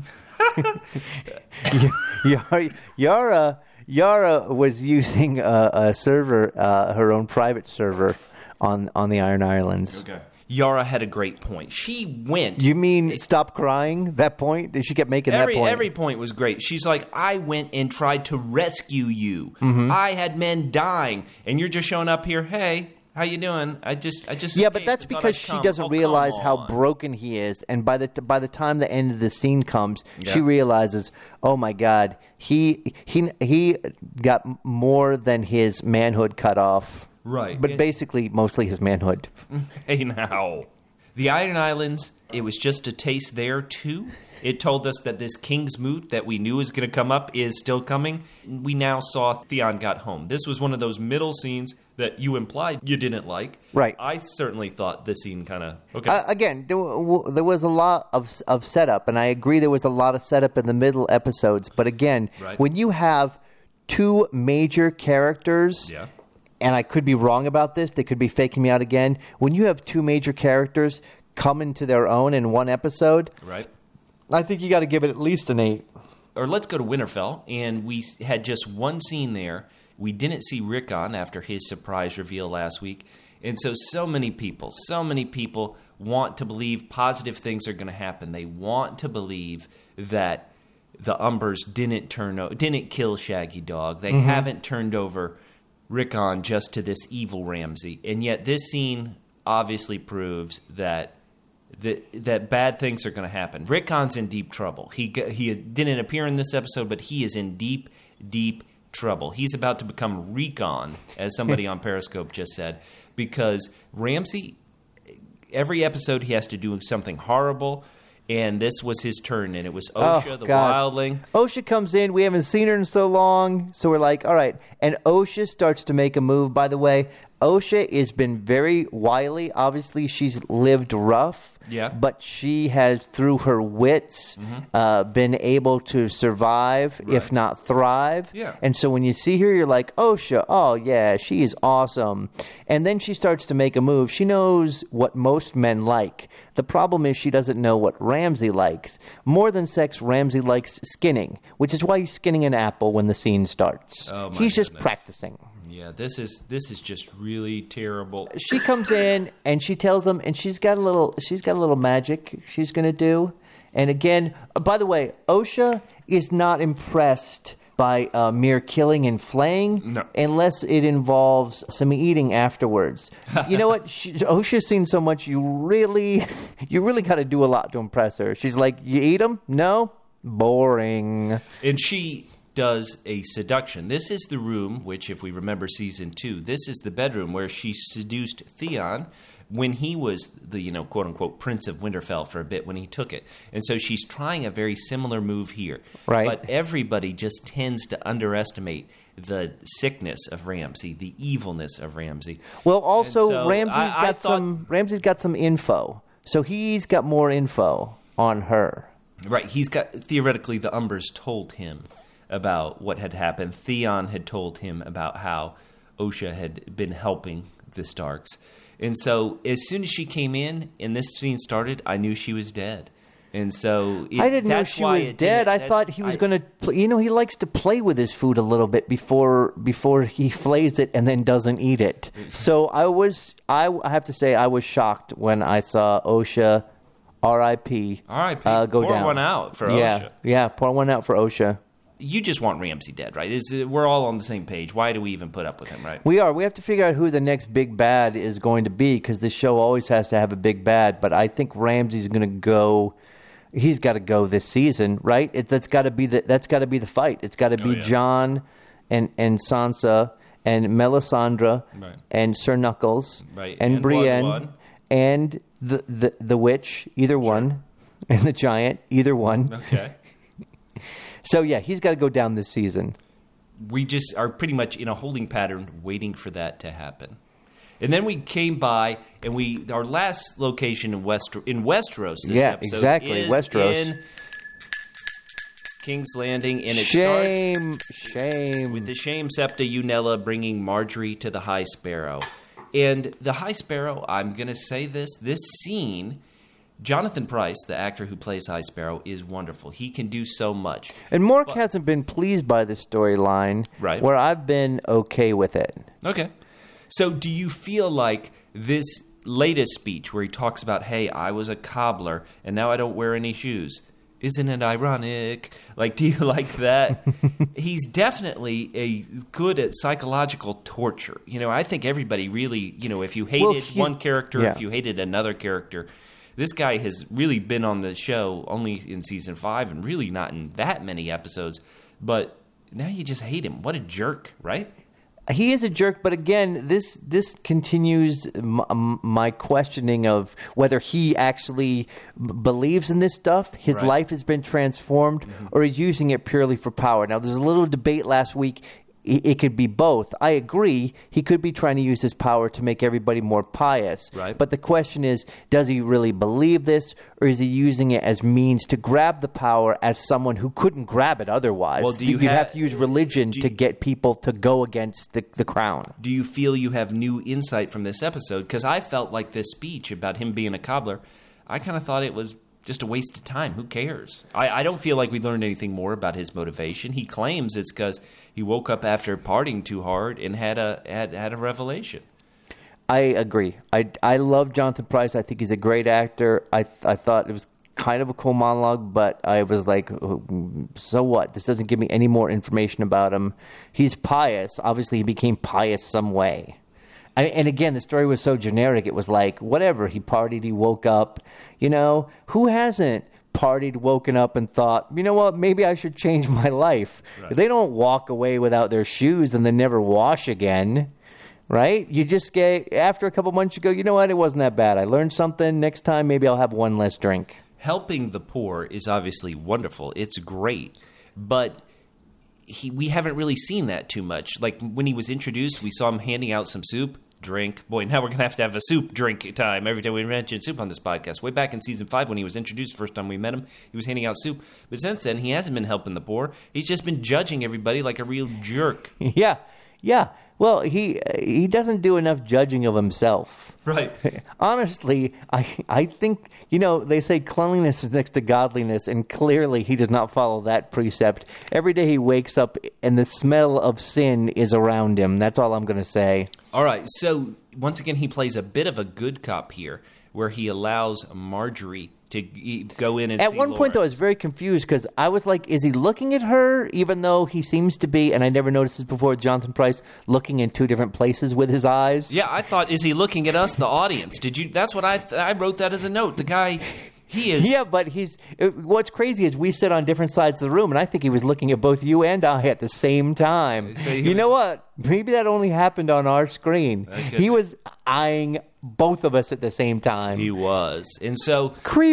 Yara was using a server, her own private server on the Iron Islands. Okay. Yara had a great point. She went. You mean stop crying? That point? She kept making that point. Every point was great. She's like, I went and tried to rescue you. Mm-hmm. I had men dying, and you're just showing up here. Hey, how you doing? I just. Yeah, but that's because she doesn't realize how broken he is, and by the time the end of the scene comes, she realizes, oh my God, he got more than his manhood cut off. Right. But basically, mostly his manhood. Hey, now. The Iron Islands, it was just a taste there, too. It told us that this King's Moot that we knew was going to come up is still coming. We now saw Theon got home. This was one of those middle scenes that you implied you didn't like. Right. I certainly thought this scene kind of... Okay. Again, there was a lot of setup, and I agree there was a lot of setup in the middle episodes. But again, when you have two major characters... Yeah. And I could be wrong about this. They could be faking me out again. When you have two major characters come into their own in one episode, right? I think you got to give it at least an 8. Or let's go to Winterfell, and we had just one scene there. We didn't see Rickon after his surprise reveal last week. And so many people want to believe positive things are going to happen. They want to believe that the Umbers didn't kill Shaggy Dog. They haven't turned over Rickon just to this evil Ramsay. And yet this scene obviously proves that bad things are going to happen. Rickon's in deep trouble. He didn't appear in this episode, but he is in deep, deep trouble. He's about to become Rickon, as somebody on Periscope just said, because Ramsay, every episode he has to do something horrible. And this was his turn, and it was Osha, the wildling. Osha comes in. We haven't seen her in so long, so we're like, all right. And Osha starts to make a move. By the way, Osha has been very wily. Obviously, she's lived rough. Yeah. But she has, through her wits, been able to survive, if not thrive. Yeah. And so when you see her, you're like, Osha, oh, yeah, she is awesome. And then she starts to make a move. She knows what most men like. The problem is she doesn't know what Ramsay likes. More than sex, Ramsay likes skinning, which is why he's skinning an apple when the scene starts. Oh, my he's just goodness. Practicing. Yeah, this is just really terrible. She comes in and she tells him, and she's got a little magic she's going to do. And again, by the way, Osha is not impressed by mere killing and flaying, unless it involves some eating afterwards. You know what? Osha's seen so much. You really got to do a lot to impress her. She's like, you eat them? No, boring. And she does a seduction. This is the room, which if we remember season 2, this is the bedroom where she seduced Theon when he was the, quote unquote Prince of Winterfell for a bit when he took it. And so she's trying a very similar move here. Right. But everybody just tends to underestimate the sickness of Ramsay, the evilness of Ramsay. Well, also so Ramsay's got some info. So he's got more info on her. Right. He's got, theoretically, the Umbers told him about what had happened. Theon had told him about how Osha had been helping the Starks. And so as soon as she came in and this scene started, I knew she was dead. And so I didn't know she was dead. I thought he was going to, he likes to play with his food a little bit before he flays it and then doesn't eat it. So I have to say I was shocked when I saw Osha, R.I.P. R.I.P. Go pour down. one out for Osha. Yeah, pour one out for Osha. You just want Ramsay dead, right? We're all on the same page. Why do we even put up with him, right? We are. We have to figure out who the next big bad is going to be because this show always has to have a big bad. But I think Ramsay's going to go. He's got to go this season, right? That's got to be the fight. It's got to be Jon and Sansa and Melisandre and Sir Knuckles and Brienne and the witch, either one, and the giant, either one. Okay. So, yeah, he's got to go down this season. We just are pretty much in a holding pattern waiting for that to happen. And then we came by, and our last location in Westeros this episode is Westeros. in King's Landing. And it starts with the Shame Septa Unella bringing Marjorie to the High Sparrow. And the High Sparrow, I'm going to say this scene... Jonathan Pryce, the actor who plays High Sparrow, is wonderful. He can do so much. And Mork hasn't been pleased by this storyline, right? Where I've been okay with it. Okay. So do you feel like this latest speech where he talks about, hey, I was a cobbler and now I don't wear any shoes, isn't it ironic? Like, do you like that? He's definitely good at psychological torture. I think everybody really, if you hated one character, if you hated another character... This guy has really been on the show only in season 5 and really not in that many episodes. But now you just hate him. What a jerk, right? He is a jerk, but again, this continues my questioning of whether he actually believes in this stuff. His life has been transformed, or he's using it purely for power. Now, there's a little debate last week. It could be both. I agree. He could be trying to use his power to make everybody more pious. Right. But the question is, does he really believe this, or is he using it as means to grab the power as someone who couldn't grab it otherwise? Well, you'd have to use religion to get people to go against the crown. Do you feel you have new insight from this episode? Because I felt like this speech about him being a cobbler, I kind of thought it was just a waste of time. Who cares? I don't feel like we learned anything more about his motivation. He claims it's because he woke up after partying too hard and had a revelation. I agree. I love Jonathan Pryce. I think he's a great actor. I thought it was kind of a cool monologue, but I was like, so what? This doesn't give me any more information about him. He's pious. Obviously, he became pious some way. And again, the story was so generic. It was like, whatever. He partied. He woke up. Who hasn't partied, woken up, and thought, you know what, maybe I should change my life? Right. They don't walk away without their shoes and then never wash again, right? You just get, after a couple months, you go, you know what, it wasn't that bad. I learned something. Next time, maybe I'll have one less drink. Helping the poor is obviously wonderful. It's great. But we haven't really seen that too much. Like, when he was introduced, we saw him handing out some soup. Drink. Boy, now we're going to have a soup drink time every time we mention soup on this podcast. Way back in season 5 when he was introduced, the first time we met him, he was handing out soup. But since then, he hasn't been helping the poor. He's just been judging everybody like a real jerk. Yeah. Well, he doesn't do enough judging of himself. Right. Honestly, I think, they say cleanliness is next to godliness, and clearly he does not follow that precept. Every day he wakes up and the smell of sin is around him. That's all I'm going to say. All right. So, once again, he plays a bit of a good cop here, where he allows Marjorie to go in and at see one Lawrence. point, though, I was very confused because I was like, is he looking at her, even though he seems to be, and I never noticed this before, Jonathan Pryce, looking in two different places with his eyes? Yeah, I thought, is he looking at us, the audience? Did you? That's what I wrote that as a note. The guy... He is. Yeah, but what's crazy is we sit on different sides of the room, and I think he was looking at both you and I at the same time. So you know what? Maybe that only happened on our screen. He was eyeing both of us at the same time. He was. And so...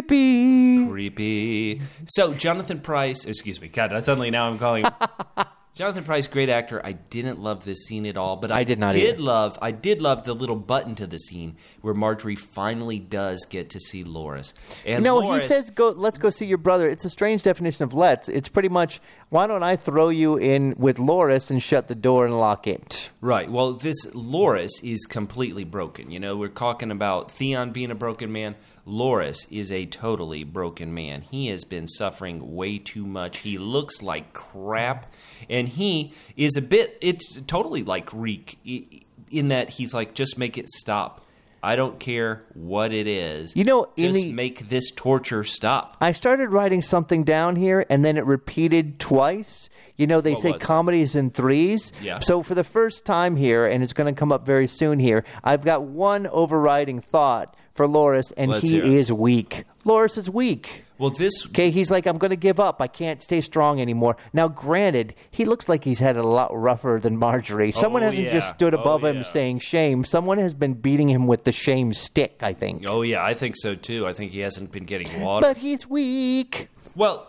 Creepy. So, Jonathan Pryce... Excuse me. God, suddenly now I'm calling him... Jonathan Pryce, great actor. I didn't love this scene at all, but I did love the little button to the scene where Marjorie finally does get to see Loras. And he says, let's go see your brother. It's a strange definition of let's. It's pretty much, why don't I throw you in with Loras and shut the door and lock it? Right. Well, this Loras is completely broken. You know, we're talking about Theon being a broken man. Loras is a totally broken man. He has been suffering way too much. He looks like crap. And he is it's totally like Reek in that he's like, just make it stop. I don't care what it is. You know, make this torture stop. I started writing something down here, and then it repeated twice. You know, they say comedies in threes. Yeah. So for the first time here, and it's going to come up very soon here, I've got one overriding thought for Loras, and he is weak. Loras is weak. Well, he's like, I'm going to give up. I can't stay strong anymore. Now, granted, he looks like he's had it a lot rougher than Marjorie. Someone hasn't just stood above him saying shame. Someone has been beating him with the shame stick, I think. Oh, yeah, I think so, too. I think he hasn't been getting water. But he's weak. Well,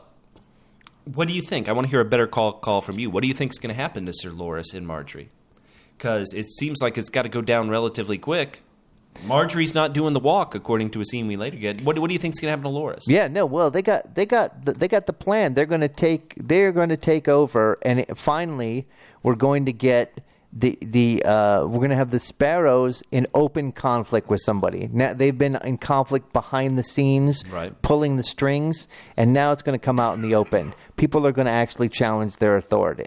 what do you think? I want to hear a better call from you. What do you think is going to happen to Sir Loras and Marjorie? Because it seems like it's got to go down relatively quick. Marjorie's not doing the walk, according to a scene we later get. What do you think is going to happen to Loras? Yeah, no. Well, they got the plan. They're going to take over, and finally, we're going to get we're going to have the Sparrows in open conflict with somebody. Now they've been in conflict behind the scenes, right, pulling the strings, and now it's going to come out in the open. People are going to actually challenge their authority.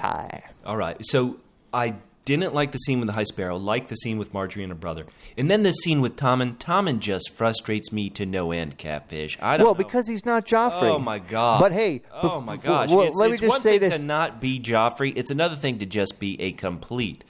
All right. So I didn't like the scene with the High Sparrow, like the scene with Marjorie and her brother. And then this scene with Tommen. Tommen just frustrates me to no end, Catfish. I don't know. Because he's not Joffrey. Oh, my God. But hey. Oh, my gosh. Well, let me just one say thing this. to not be Joffrey. It's another thing to just be a complete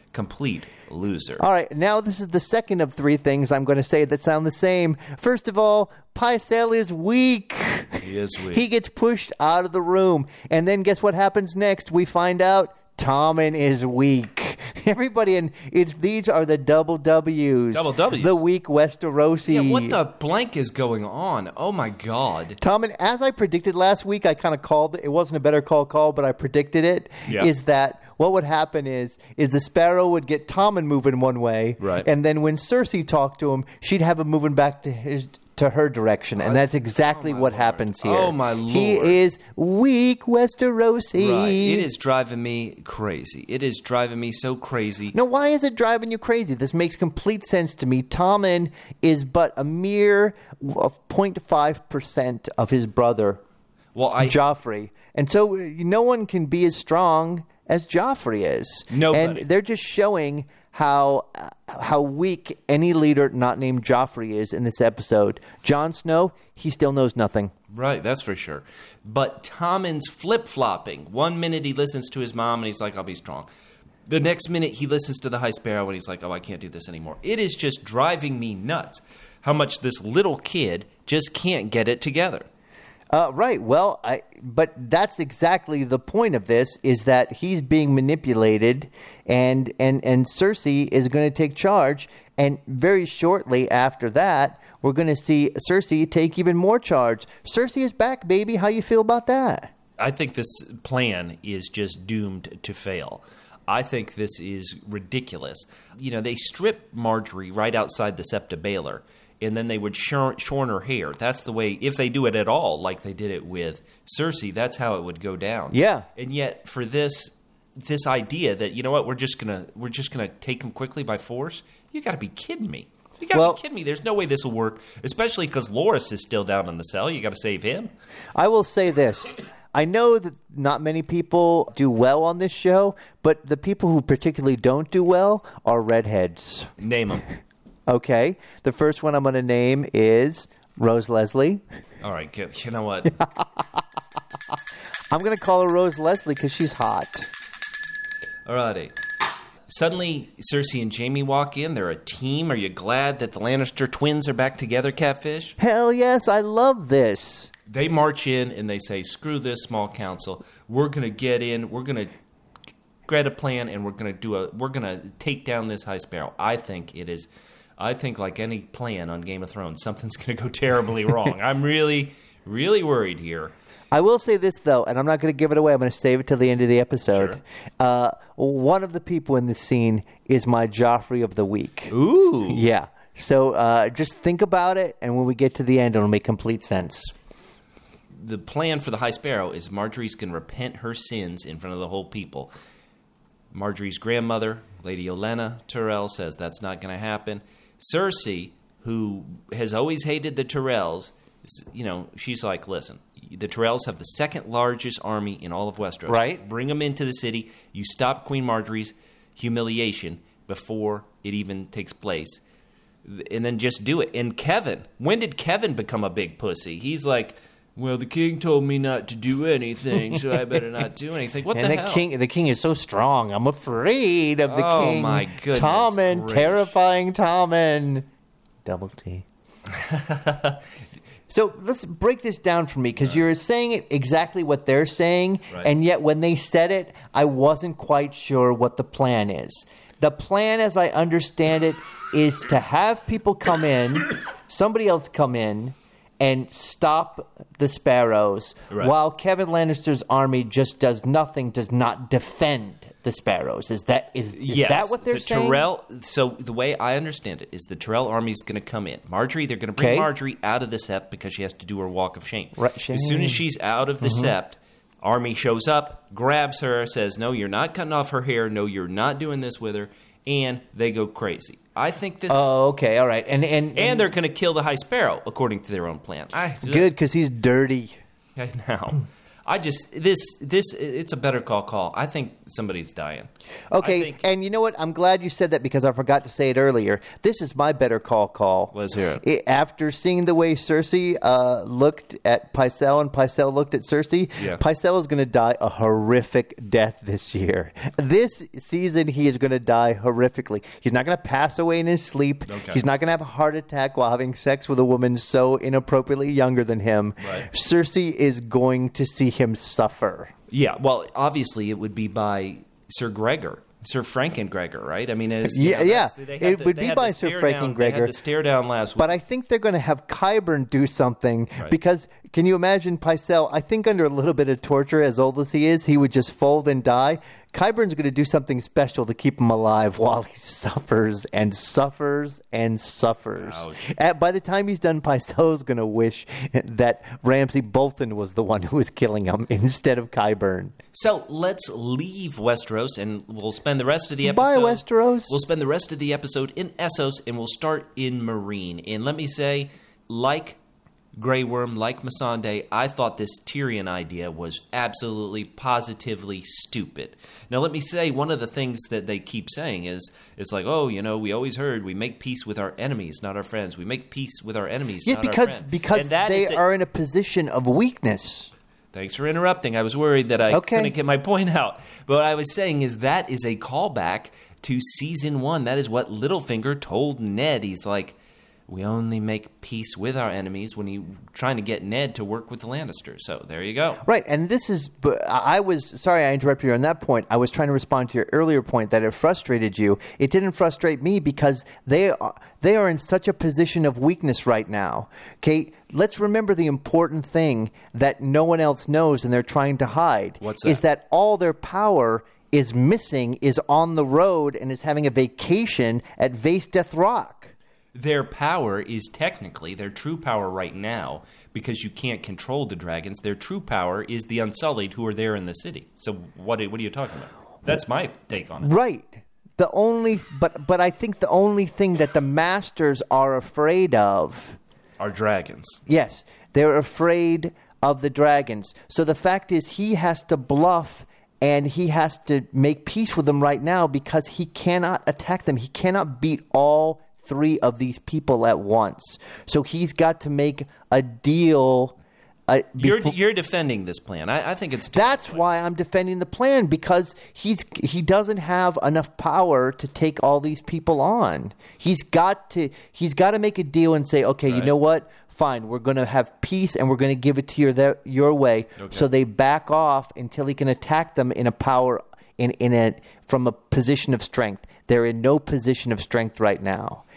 loser. All right, now this is the second of three things I'm going to say that sound the same. First of all, Pycelle is weak. He is weak. He gets pushed out of the room. And then guess what happens next? We find out Tommen is weak. Everybody, these are the double W's. Double W's. The weak Westerosi. Yeah, what the blank is going on? Oh, my God. Tommen, as I predicted last week, I kind of called it. It wasn't a better call, but I predicted it. Yeah. Is that what would happen is the Sparrow would get Tommen moving one way. Right. And then when Cersei talked to him, she'd have him moving back to her direction, and that's exactly what happens here. Oh, my Lord. He is weak Westerosi. Right. It is driving me crazy. It is driving me so crazy. Now, why is it driving you crazy? This makes complete sense to me. Tommen is but a mere 0.5% of his brother, Joffrey. And so no one can be as strong as Joffrey is. Nobody. And they're just showing how weak any leader not named Joffrey is in this episode. Jon Snow, he still knows nothing. Right, that's for sure. But Tommen's flip-flopping. 1 minute he listens to his mom and he's like, I'll be strong. The next minute he listens to the High Sparrow and he's like, oh, I can't do this anymore. It is just driving me nuts how much this little kid just can't get it together. Right. Well, but that's exactly the point of this, is that he's being manipulated, and Cersei is going to take charge. And very shortly after that, we're going to see Cersei take even more charge. Cersei is back, baby. How you feel about that? I think this plan is just doomed to fail. I think this is ridiculous. You know, they strip Marjorie right outside the Septa Baelor, and then they would shorn her hair. That's the way, if they do it at all, like they did it with Cersei, that's how it would go down. Yeah. And yet, for this idea that, you know what, we're just gonna take him quickly by force, you got to be kidding me. You got to be kidding me. There's no way this will work, especially because Loras is still down in the cell. You got to save him. I will say this. I know that not many people do well on this show, but the people who particularly don't do well are redheads. Name them. Okay. The first one I'm going to name is Rose Leslie. All right. You know what? I'm going to call her Rose Leslie because she's hot. All righty. Suddenly, Cersei and Jaime walk in. They're a team. Are you glad that the Lannister twins are back together, Catfish? Hell yes. I love this. They march in and they say, screw this small council. We're going to get in. We're going to get a plan, and we're going to take down this High Sparrow. I think it is I think like any plan on Game of Thrones, something's going to go terribly wrong. I'm really, really worried here. I will say this, though, and I'm not going to give it away. I'm going to save it till the end of the episode. Sure. One of the people in this scene is my Joffrey of the week. Ooh. Yeah. So just think about it, and when we get to the end, it'll make complete sense. The plan for the High Sparrow is Marjorie's going to repent her sins in front of the whole people. Marjorie's grandmother, Lady Olenna Tyrell, says that's not going to happen. Cersei, who has always hated the Tyrells, she's like, listen, the Tyrells have the second largest army in all of Westeros. Right. Bring them into the city. You stop Queen Marjorie's humiliation before it even takes place. And then just do it. And Kevin, when did Kevin become a big pussy? He's like, well, the king told me not to do anything, so I better not do anything. What the hell? The king is so strong. I'm afraid of the king. Oh, my goodness. Tommen, terrifying Tommen. Double T. So let's break this down for me, because you're saying it exactly what they're saying, right. And yet when they said it, I wasn't quite sure what the plan is. The plan, as I understand it, is to have people come in, somebody else come in, and stop the Sparrows, right. While Kevin Lannister's army just does nothing, does not defend the Sparrows. Is that what they're saying? So the way I understand it is the Tyrell army is going to come in. Marjorie, they're going to bring Marjorie out of the Sept because she has to do her walk of shame. Right, as soon as she's out of the Sept, army shows up, grabs her, says, no, you're not cutting off her hair. No, you're not doing this with her. And they go crazy. I think this. Oh, okay, all right, and they're going to kill the High Sparrow according to their own plan. Good, because he's dirty. I know. It's a better call. I think somebody's dying. Okay, and you know what? I'm glad you said that, because I forgot to say it earlier. This is my better call. Let's hear it. After seeing the way Cersei looked at Pycelle and Pycelle looked at Cersei, Pycelle is going to die a horrific death this year. This season, he is going to die horrifically. He's not going to pass away in his sleep. Okay. He's not going to have a heart attack while having sex with a woman so inappropriately younger than him. Right. Cersei is going to see him suffer. Yeah, well, obviously it would be by Sir Franken Gregor, right? I mean, it would be by Sir Franken Gregor. They had the stare down last week. But I think they're going to have Qyburn do something, because can you imagine Pycelle? I think under a little bit of torture, as old as he is, he would just fold and die. Qyburn's going to do something special to keep him alive while he suffers and suffers and suffers. By the time he's done, Pycelle's going to wish that Ramsay Bolton was the one who was killing him instead of Qyburn. So let's leave Westeros, and we'll spend the rest of the episode. Bye, Westeros. We'll spend the rest of the episode in Essos, and we'll start in Meereen. And let me say, like Grey Worm, like Missandei, I thought this Tyrion idea was absolutely, positively stupid. Now, let me say, one of the things that they keep saying is, it's like, we always heard we make peace with our enemies, not our friends. We make peace with our enemies, not our friends. Because they are in a position of weakness. Thanks for interrupting. I was worried that I couldn't get my point out. But what I was saying is that is a callback to Season 1. That is what Littlefinger told Ned. He's like, we only make peace with our enemies when he's trying to get Ned to work with the Lannisters. So there you go. Right, and this is sorry I interrupted you on that point. I was trying to respond to your earlier point that it frustrated you. It didn't frustrate me because they are in such a position of weakness right now. Okay, let's remember the important thing that no one else knows and they're trying to hide. What's that? Is that all their power is missing, is on the road, and is having a vacation at Vaes Death Rock. Their power is technically their true power right now, because you can't control the dragons. Their true power is the Unsullied who are there in the city. So what are you talking about? That's my take on it. Right. But I think the only thing that the Masters are afraid of are dragons. Yes, they're afraid of the dragons. So the fact is, he has to bluff. And he has to make peace with them right now because he cannot attack them. He cannot beat all three of these people at once. So he's got to make a deal. You're defending this plan. I think it's that's why I'm defending the plan, because he doesn't have enough power to take all these people on. He's got to make a deal and say, okay, You know what? Fine, we're going to have peace and we're going to give it to your way. Okay. So they back off until he can attack them from a position of strength. They're in no position of strength right now.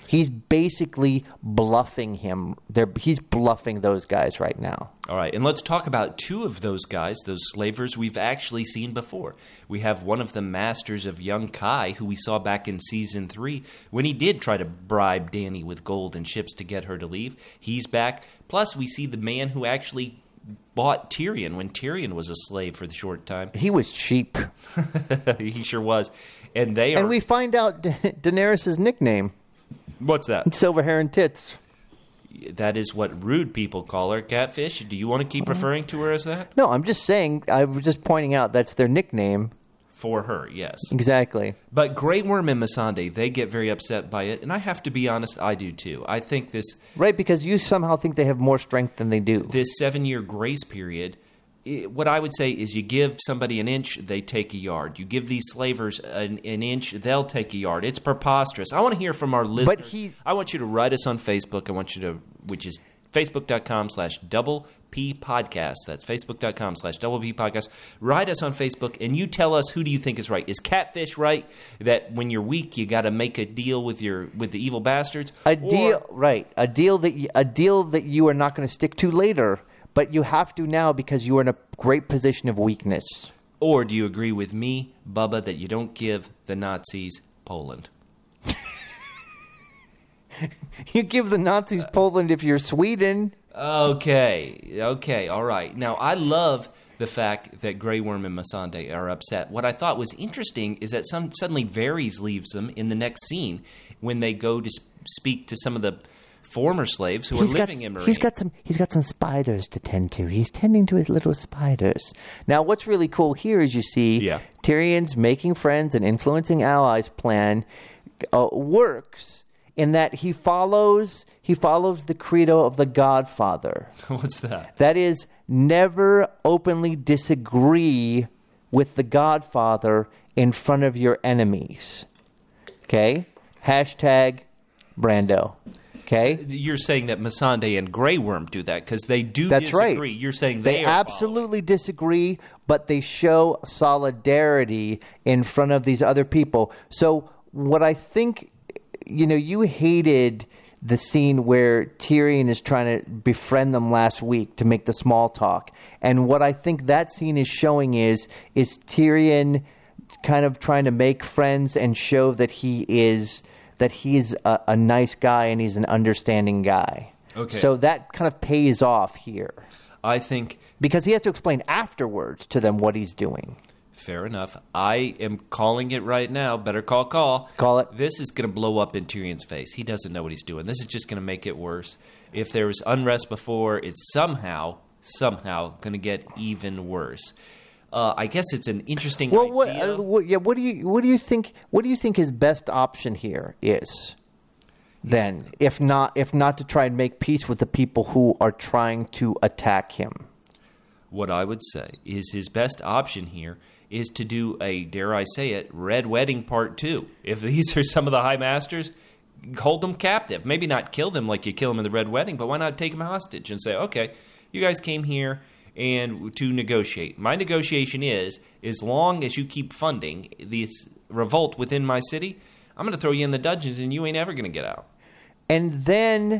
He's basically bluffing him. He's bluffing those guys right now. All right, and let's talk about two of those guys, those slavers we've actually seen before. We have one of the masters of young Kai, who we saw back in Season 3, when he did try to bribe Dany with gold and ships to get her to leave. He's back. Plus, we see the man who actually bought Tyrion when Tyrion was a slave for the short time. He was cheap. He sure was. And they are... And we find out Daenerys' nickname. What's that? Silver hair and tits. That is what rude people call her, Catfish. Do you want to keep referring to her as that? No, I'm just saying, I was just pointing out that's their nickname. For her, yes. Exactly. But Grey Worm and Missandei, they get very upset by it, and I have to be honest, I do too. I think this... Right, because you somehow think they have more strength than they do. This 7-year grace period, what I would say is you give somebody an inch, they take a yard. You give these slavers an inch, they'll take a yard. It's preposterous. I want to hear from our listeners. I want you to write us on Facebook. I want you to, which is facebook.com/double P podcast. That's facebook.com/double P podcast. Write us on Facebook and you tell us, who do you think is right? Is Catfish right that when you're weak you got to make a deal with the evil bastards? A deal that you are not going to stick to later, but you have to now because you are in a great position of weakness. Or do you agree with me, Bubba, that you don't give the Nazis Poland? You give the Nazis Poland if you're Sweden. Okay, all right. Now, I love the fact that Grey Worm and Missandei are upset. What I thought was interesting is that suddenly Varys leaves them in the next scene when they go to speak to some of the former slaves who are living in Meereen. He's got some spiders to tend to. He's tending to his little spiders. Now, what's really cool here is you see Tyrion's making friends and influencing allies plan works in that he follows the credo of the Godfather. What's that? That is, never openly disagree with the Godfather in front of your enemies. Okay? Hashtag Brando. Okay? So you're saying that Missandei and Grey Worm do that because they do That's disagree. Right. You're saying they absolutely disagree, but they show solidarity in front of these other people. So what I think, you hated the scene where Tyrion is trying to befriend them last week to make the small talk. And what I think that scene is showing is Tyrion kind of trying to make friends and show that he's a nice guy and he's an understanding guy. Okay. So that kind of pays off here. I think... Because he has to explain afterwards to them what he's doing. Fair enough. I am calling it right now. Better call. Call it. This is going to blow up in Tyrion's face. He doesn't know what he's doing. This is just going to make it worse. If there was unrest before, it's somehow going to get even worse. I guess it's an interesting idea. What do you think his best option here is? Then, if not to try and make peace with the people who are trying to attack him. What I would say is his best option here is to do a, dare I say it, Red Wedding Part 2. If these are some of the High Masters, hold them captive. Maybe not kill them like you kill them in the Red Wedding, but why not take them hostage and say, okay, you guys came here and to negotiate. My negotiation is, as long as you keep funding this revolt within my city, I'm going to throw you in the dungeons and you ain't ever going to get out. And then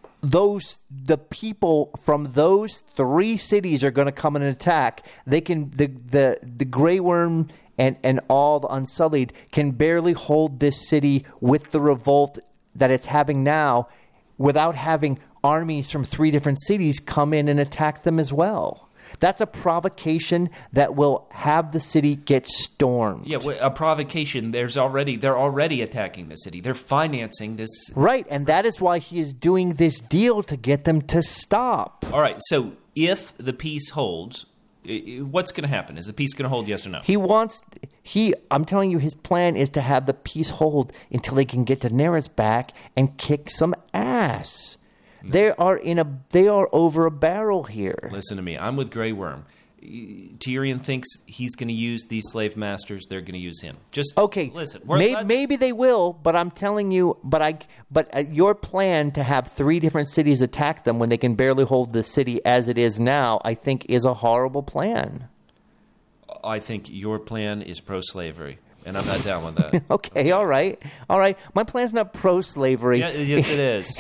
the people from those 3 cities are going to come and attack. They can the Grey Worm and all the Unsullied can barely hold this city with the revolt that it's having now without having armies from 3 different cities come in and attack them as well. That's a provocation that will have the city get stormed. Yeah, a provocation. They're already attacking the city. They're financing this. Right, and that is why he is doing this deal to get them to stop. All right, so if the peace holds, what's going to happen? Is the peace going to hold, yes or no? I'm telling you, his plan is to have the peace hold until they can get Daenerys back and kick some ass. No. They are over a barrel here. Listen to me. I'm with Grey Worm. Tyrion thinks he's going to use these slave masters. They're going to use him. Just okay. Listen, maybe they will, but I'm telling you. But your plan to have 3 different cities attack them when they can barely hold the city as it is now, I think, is a horrible plan. I think your plan is pro-slavery. and I'm not down with that. Okay, all right. My plan's not pro-slavery. Yeah, yes, it is.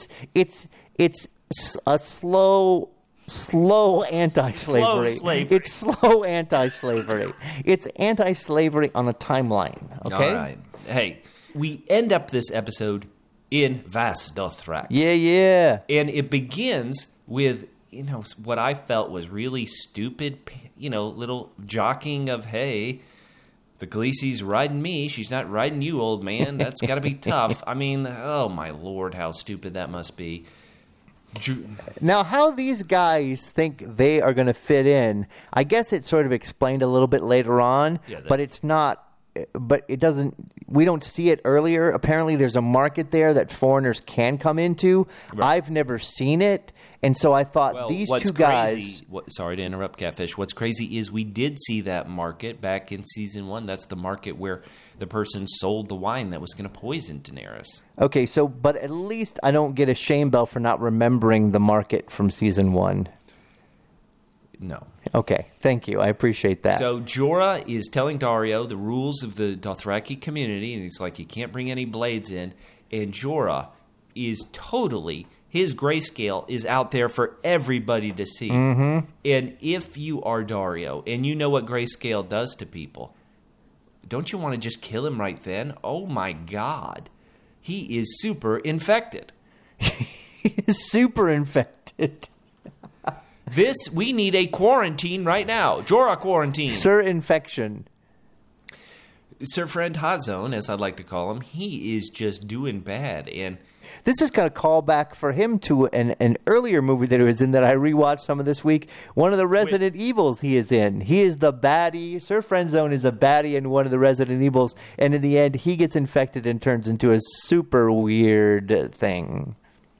It's a slow anti-slavery. Slow slavery. It's slow anti-slavery. It's anti-slavery on a timeline. Okay. All right. Hey, we end up this episode in Vas Dothrak. Yeah. And it begins with, what I felt was really stupid, little jockeying of, hey, the Khaleesi's riding me. She's not riding you, old man. That's got to be tough. I mean, oh, my Lord, how stupid that must be. Now, how these guys think they are going to fit in, I guess it's sort of explained a little bit later on, but it's not. But it doesn't. We don't see it earlier. Apparently, there's a market there that foreigners can come into. Right. I've never seen it, and so I thought these two guys. Sorry to interrupt, Catfish. What's crazy is we did see that market back in season 1. That's the market where the person sold the wine that was going to poison Daenerys. Okay, but at least I don't get a shame bell for not remembering the market from season 1. No. Okay, thank you. I appreciate that. So Jorah is telling Daario the rules of the Dothraki community, and he's like, you can't bring any blades in. And Jorah is totally, his grayscale is out there for everybody to see. Mm-hmm. And if you are Daario, and you know what grayscale does to people, don't you want to just kill him right then? Oh my God. He is super infected. He is super infected. We need a quarantine right now. Jorah quarantine. Sir Infection. Sir Friend Hot Zone, as I'd like to call him, he is just doing bad. And this is kind of callback for him to an earlier movie that he was in that I rewatched some of this week. One of the Resident Evils he is in. He is the baddie. Sir Friendzone is a baddie in one of the Resident Evils. And in the end, he gets infected and turns into a super weird thing.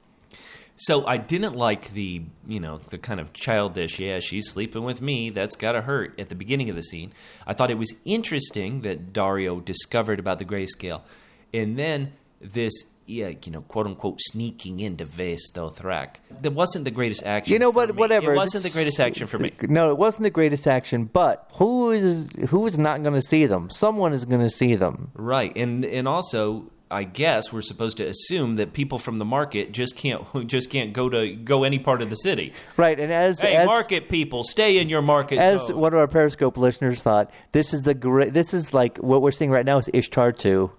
So I didn't like the kind of childish, she's sleeping with me, that's got to hurt at the beginning of the scene. I thought it was interesting that Daario discovered about the grayscale. And then this, quote-unquote, sneaking into Vaes Dothrak. That wasn't the greatest action for me. Whatever. It wasn't the greatest action for me. No, it wasn't the greatest action, but who is not going to see them? Someone is going to see them. Right, and also, I guess we're supposed to assume that people from the market just can't go any part of the city. Right, and as market people, stay in your market as zone. One of our Periscope listeners thought, this is like what we're seeing right now is Ishtar 2.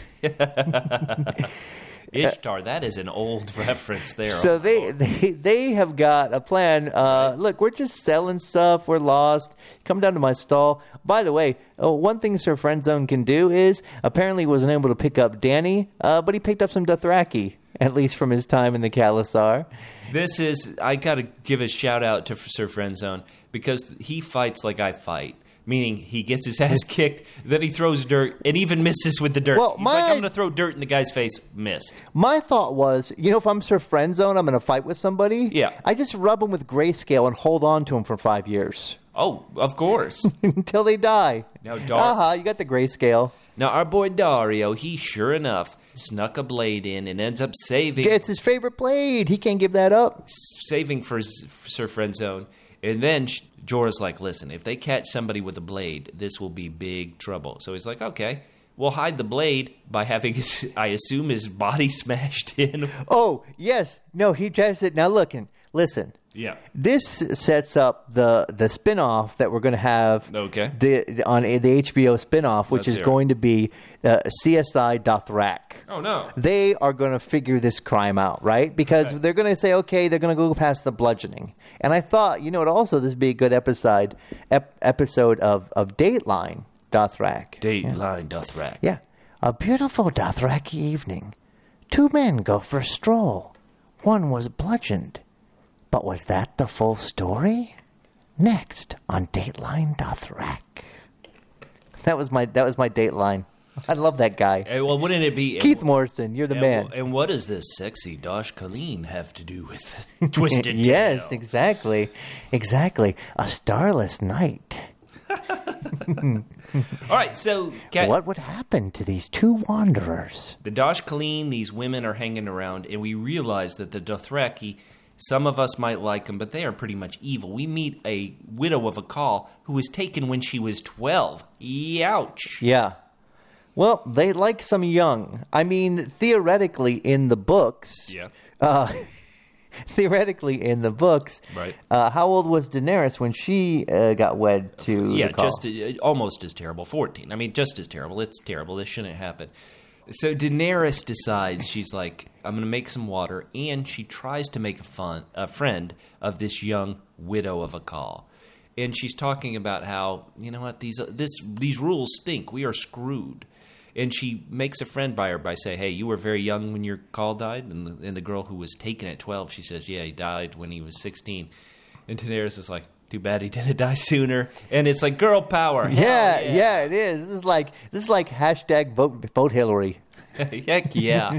Ishtar, that is an old reference there. So they have got a plan. Look, we're just selling stuff. We're lost. Come down to my stall. By the way, one thing Sir Friendzone can do is apparently he wasn't able to pick up Dany, but he picked up some Dothraki, at least from his time in the Khalasar. I got to give a shout out to Sir Friendzone because he fights like I fight. Meaning he gets his ass kicked, then he throws dirt, and even misses with the dirt. Well, He's like, I'm going to throw dirt in the guy's face. Missed. My thought was, if I'm Sir Friendzone, I'm going to fight with somebody. Yeah. I just rub him with grayscale and hold on to him for 5 years. Oh, of course. Until they die. Now, you got the grayscale. Now, our boy Daario, he sure enough snuck a blade in and ends up saving. It's his favorite blade. He can't give that up. Saving for Sir Friendzone. And then Jorah's like, listen, if they catch somebody with a blade, this will be big trouble. So he's like, okay, we'll hide the blade by having, I assume, his body smashed in. Oh, yes. No, he tries it. Now, listen. Yeah. This sets up the spinoff that we're going to have on the HBO spinoff, which is going to be CSI Dothrak. Oh, no. They are going to figure this crime out, right? Because they're going to say, okay, they're going to go past the bludgeoning. And I thought, also, this would be a good episode of Dateline Dothrak. Dateline Dothrak. Yeah. A beautiful Dothraki evening. 2 men go for a stroll. One was bludgeoned. But was that the full story? Next on Dateline Dothrak. That was my Dateline. I love that guy. Well, wouldn't it be Keith Morrison? You're the man. And what does this sexy Dosh Colleen have to do with Twisted Tail? Yes, exactly. A starless night. All right, so what would happen to these 2 wanderers? The Dosh Colleen, these women are hanging around, and we realize that the Dothraki. Some of us might like them, but they are pretty much evil. We meet a widow of a Khal who was taken when she was 12. Youch. Yeah. Well, they like some young. I mean, theoretically in the books. Yeah. Theoretically in the books. Right. How old was Daenerys when she got wed to the Khal? Just almost as terrible. 14. I mean, just as terrible. It's terrible. This shouldn't happen. So Daenerys decides, she's like, I'm going to make some water, and she tries to make a friend of this young widow of a Khal. And she's talking about how, you know what, these rules stink. We are screwed. And she makes a friend by her by saying, hey, you were very young when your Khal died? And the girl who was taken at 12, she says, yeah, he died when he was 16. And Daenerys is like, too bad he didn't die sooner. And it's like girl power. Yeah, it is. This is like hashtag vote Hillary. Heck yeah.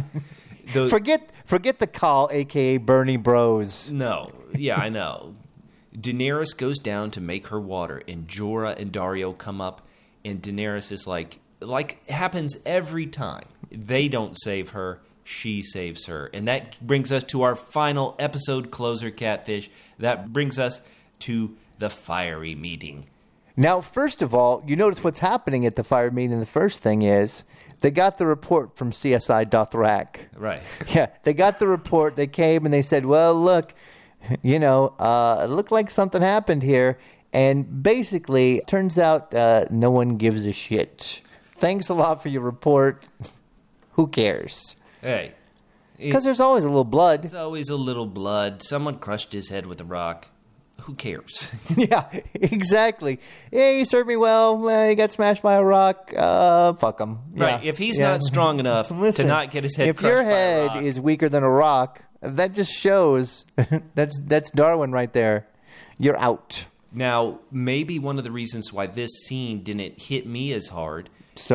Forget the Khal, a.k.a. Bernie Bros. No. Yeah, I know. Daenerys goes down to make her water, and Jorah and Daario come up, and Daenerys is like it happens every time. They don't save her, she saves her. And that brings us to our final episode closer, Catfish. That brings us to the fiery meeting. Now, first of all, you notice what's happening at the fire meeting. The first thing is they got the report from CSI Dothrak. Right. Yeah, they got the report. They came and they said, well, look, it looked like something happened here. And basically, it turns out no one gives a shit. Thanks a lot for your report. Who cares? Hey. Because there's always a little blood. There's always a little blood. Someone crushed his head with a rock. Who cares? Yeah, exactly. Yeah, you served me well. He got smashed by a rock. Fuck him. Right. Yeah. If he's not strong enough to not get his head crushed by a rock. If your head is weaker than a rock, that just shows that's Darwin right there. You're out. Now, maybe one of the reasons why this scene didn't hit me as hard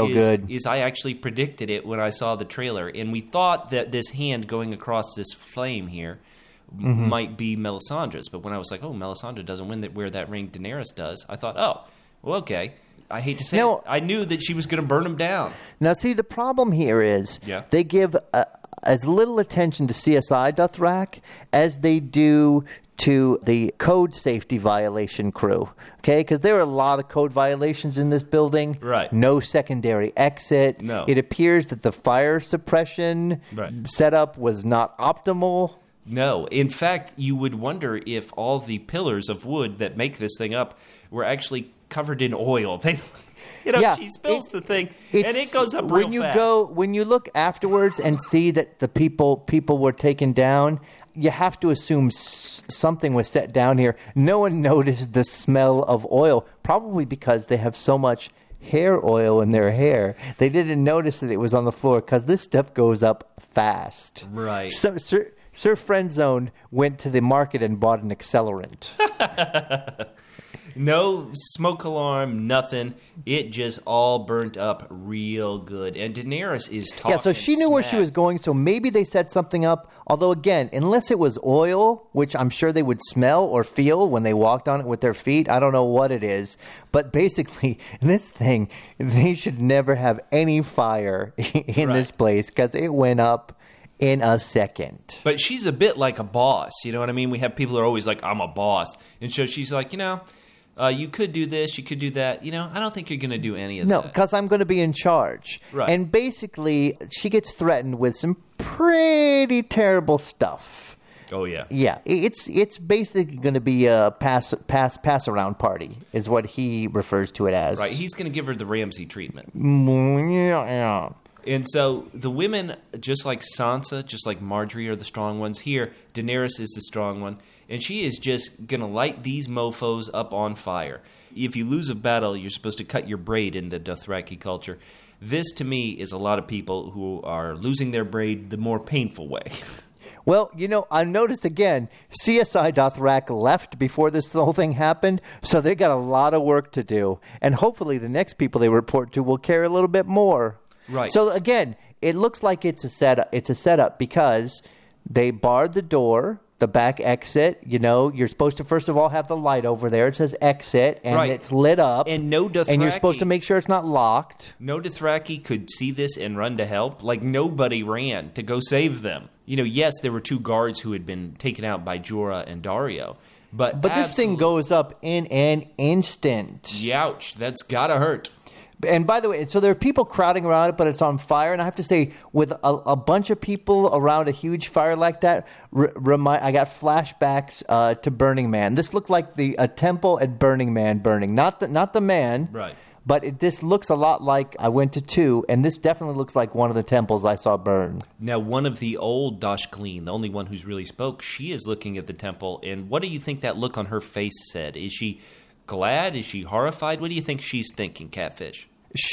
is I actually predicted it when I saw the trailer. And we thought that this hand going across this flame here might be Melisandre's. But when I was like, oh, Melisandre doesn't wear that ring, Daenerys does, I thought, oh, well, okay. I hate to say it. I knew that she was going to burn him down. Now, see, the problem here is they give as little attention to CSI Dothrak as they do to the code safety violation crew, okay? Because there are a lot of code violations in this building. Right. No secondary exit. No. It appears that the fire suppression setup was not optimal. No. In fact, you would wonder if all the pillars of wood that make this thing up were actually covered in oil. She spills the thing, and it goes up real fast. When you look afterwards and see that the people were taken down, you have to assume something was set down here. No one noticed the smell of oil, probably because they have so much hair oil in their hair. They didn't notice that it was on the floor because this stuff goes up fast. Right. So, Sir Friendzone went to the market and bought an accelerant. No smoke alarm, nothing. It just all burnt up real good. And Daenerys is talking. Yeah, so she knew where she was going, so maybe they set something up. Although, again, unless it was oil, which I'm sure they would smell or feel when they walked on it with their feet, I don't know what it is. But basically, this thing, they should never have any fire in this place because it went up in a second. But she's a bit like a boss, you know what I mean? We have people who are always like, I'm a boss. And so she's like, you could do this, you could do that. I don't think you're going to do any of that. No, because I'm going to be in charge. Right. And basically, she gets threatened with some pretty terrible stuff. Oh, yeah. Yeah. It's basically going to be a pass-around party is what he refers to it as. Right. He's going to give her the Ramsay treatment. Yeah. And so the women, just like Sansa, just like Marjorie, are the strong ones. Here, Daenerys is the strong one. And she is just going to light these mofos up on fire. If you lose a battle, you're supposed to cut your braid in the Dothraki culture. This, to me, is a lot of people who are losing their braid the more painful way. Well, I noticed again, CSI Dothrak left before this whole thing happened, so they got a lot of work to do. And hopefully the next people they report to will care a little bit more. Right. So again, it looks like it's a setup because they barred the door, the back exit. You're supposed to first of all have the light over there. It says exit, and it's lit up. And no Dothraki. And you're supposed to make sure it's not locked. No Dothraki could see this and run to help. Like, nobody ran to go save them. Yes, there were 2 guards who had been taken out by Jorah and Daario. But this thing goes up in an instant. Youch, that's gotta hurt. And by the way, so there are people crowding around it, but it's on fire. And I have to say, with a bunch of people around a huge fire like that, I got flashbacks to Burning Man. This looked like a temple at Burning Man burning, not the man, Right. But this looks a lot like I went to 2, and this definitely looks like one of the temples I saw burn. Now, one of the old Dashkleen, the only one who's really spoke, she is looking at the temple. And what do you think that look on her face said? Is she glad? Is she horrified? What do you think she's thinking, Catfish?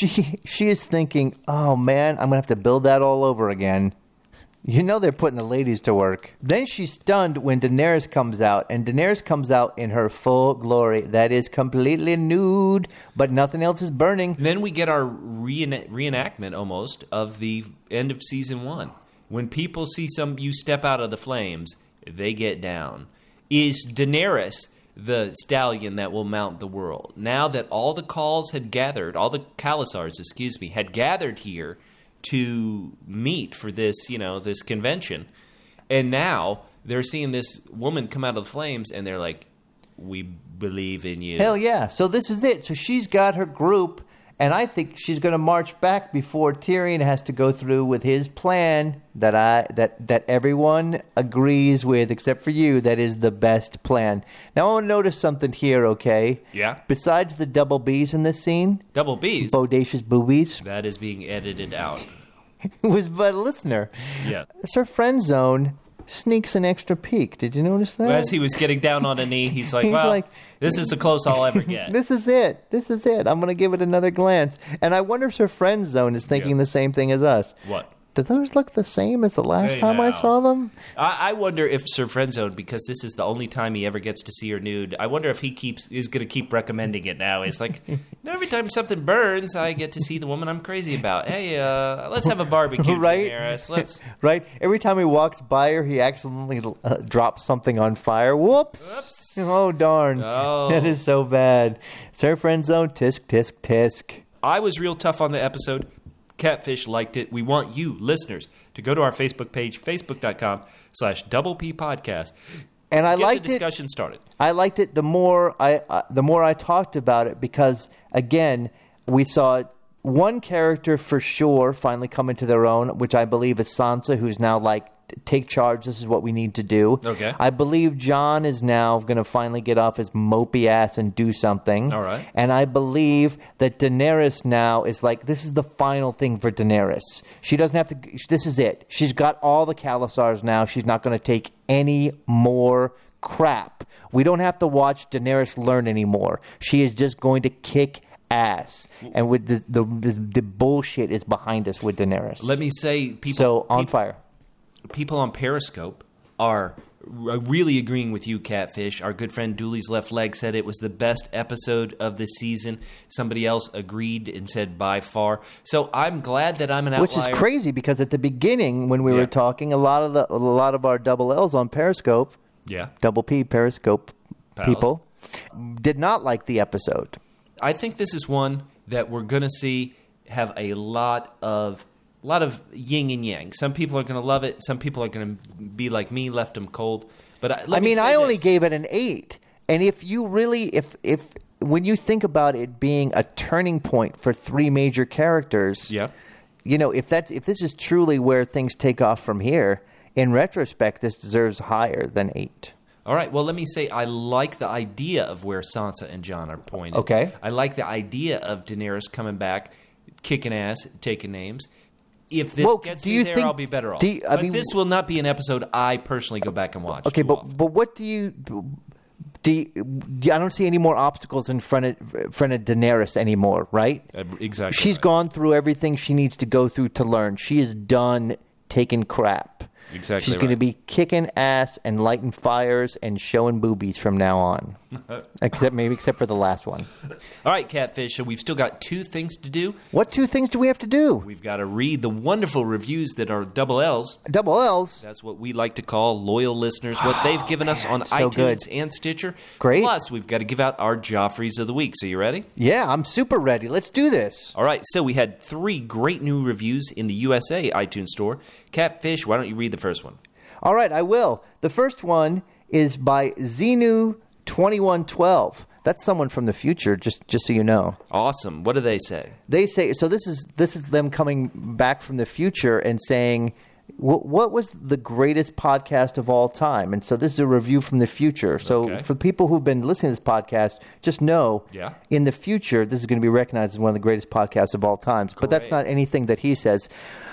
She is thinking, oh man, I'm going to have to build that all over again. You know they're putting the ladies to work. Then she's stunned when Daenerys comes out, and Daenerys comes out in her full glory. That is completely nude, but nothing else is burning. Then we get our reenactment almost of the end of season 1. When people see you step out of the flames, they get down. Is Daenerys the stallion that will mount the world? Now that all the calls had gathered, all the Khalasars, had gathered here to meet for this, this convention, and now they're seeing this woman come out of the flames, and they're like, we believe in you. Hell yeah. So this is it. So she's got her group, and I think she's going to march back before Tyrion has to go through with his plan that everyone agrees with, except for you, that is the best plan. Now I want to notice something here, okay? Yeah. Besides the double B's in this scene, Double B's? bodacious boobies, That is being edited out. it was but a listener. Yeah. Sir Friend Zone sneaks an extra peek. Did you notice that? As he was getting down on a knee, he's like, He's well, like, this is the close I'll ever get. This is it. I'm going to give it another glance. And I wonder if Sir Friend Zone is thinking the same thing as us. What? Do those look the same as the last Hey, time I now. saw them? I wonder if Sir Friendzone, because this is the only time he ever gets to see her nude, I wonder if he is going to keep recommending it now. It's like, every time something burns, I get to see the woman I'm crazy about. Hey, let's have a barbecue, Right? Daenerys. Let's. Right? Every time he walks by her, he accidentally drops something on fire. Whoops. Oh, darn. Oh. That is so bad. Sir Friend Zone, tisk, tisk, tisk. I was real tough on the episode. Catfish liked it. We want you, listeners, to go to our Facebook page, facebook.com/Double P Podcast. And I Get liked the discussion started. I liked it the more I talked about it, because again, we saw one character for sure finally come into their own, which I believe is Sansa, who's now like, take charge, this is what we need to do. Okay. I believe Jon is now going to finally get off his mopey ass and do something. All right. And I believe that Daenerys now is like, this is the final thing for Daenerys. She doesn't have to, this is it. She's got all the Khalasars now. She's not going to take any more crap. We don't have to watch Daenerys learn anymore. She is just going to kick ass. And with the bullshit is behind us with Daenerys. Let me say, Fire. People on Periscope are really agreeing with you, Catfish. Our good friend Dooley's Left Leg said it was the best episode of the season. Somebody else agreed and said by far. So I'm glad that I'm an outlier. Which is crazy, because at the beginning when we were talking, a lot of our double L's on Periscope, double P Periscope people, did not like the episode. I think this is one that we're going to see have a lot of yin and yang. Some people are going to love it. Some people are going to be like me, left them cold. But I only gave it an 8. And if you really, if when you think about it being a turning point for 3 major characters, if this is truly where things take off from here, in retrospect, this deserves higher than 8. All right, well, let me say I like the idea of where Sansa and Jon are pointed. Okay. I like the idea of Daenerys coming back, kicking ass, taking names. If this gets me there, I'll be better off. But this will not be an episode I personally go back and watch. Okay, but what do you... I don't see any more obstacles in front of Daenerys anymore, right? Exactly. She's gone through everything she needs to go through to learn. She is done taking crap. Exactly. She's going to be kicking ass and lighting fires and showing boobies from now on. except for the last one. All right, Catfish, so we've still got 2 things to do. What 2 things do we have to do? We've got to read the wonderful reviews that are double L's. Double L's? That's what we like to call loyal listeners, what they've given us on so iTunes good. and Stitcher. Great. Plus, we've got to give out our Joffreys of the Week. So you ready? Yeah, I'm super ready. Let's do this. All right, so we had 3 great new reviews in the USA iTunes store. Catfish, why don't you read the first one? All right, I will. The first one is by Xenu2112. That's someone from the future, just so you know. Awesome. What do they say? They say, so this is them coming back from the future and saying, what was the greatest podcast of all time? And so this is a review from the future. So for people who've been listening to this podcast, just know in the future, this is going to be recognized as one of the greatest podcasts of all times. But that's not anything that he says.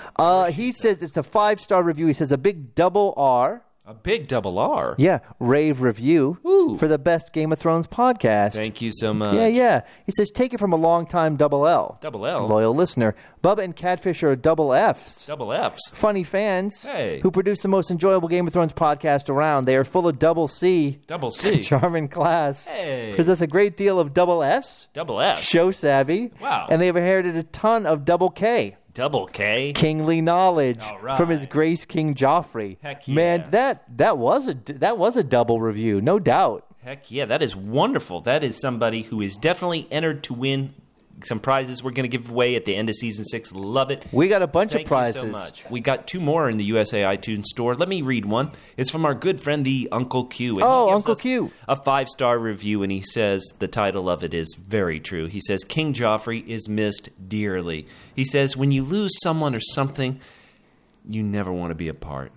He says it's a 5-star review. He says a big double R. A big double R. Yeah, rave review for the best Game of Thrones podcast. Thank you so much. Yeah. He says, take it from a long-time double L. Double L? Loyal listener. Bubba and Catfish are double Fs. Double Fs. Funny fans who produce the most enjoyable Game of Thrones podcast around. They are full of double C. Double C. Charm and class. Hey. Possess a great deal of double S. Double S. Show savvy. Wow. And they have inherited a ton of double K. Double K. Kingly knowledge from His Grace King Joffrey. Heck yeah. Man, that was a double review, no doubt. Heck yeah, that is wonderful. That is somebody who is definitely entered to win some prizes we're going to give away at the end of Season 6. Love it. We got a bunch of Thank prizes. you so much. We got 2 more in the USA iTunes Store. Let me read one. It's from our good friend, the Uncle Q. And he gives Uncle us Q. A 5-star review, and he says the title of it is very true. He says, King Joffrey is missed dearly. He says, when you lose someone or something, you never want to be apart.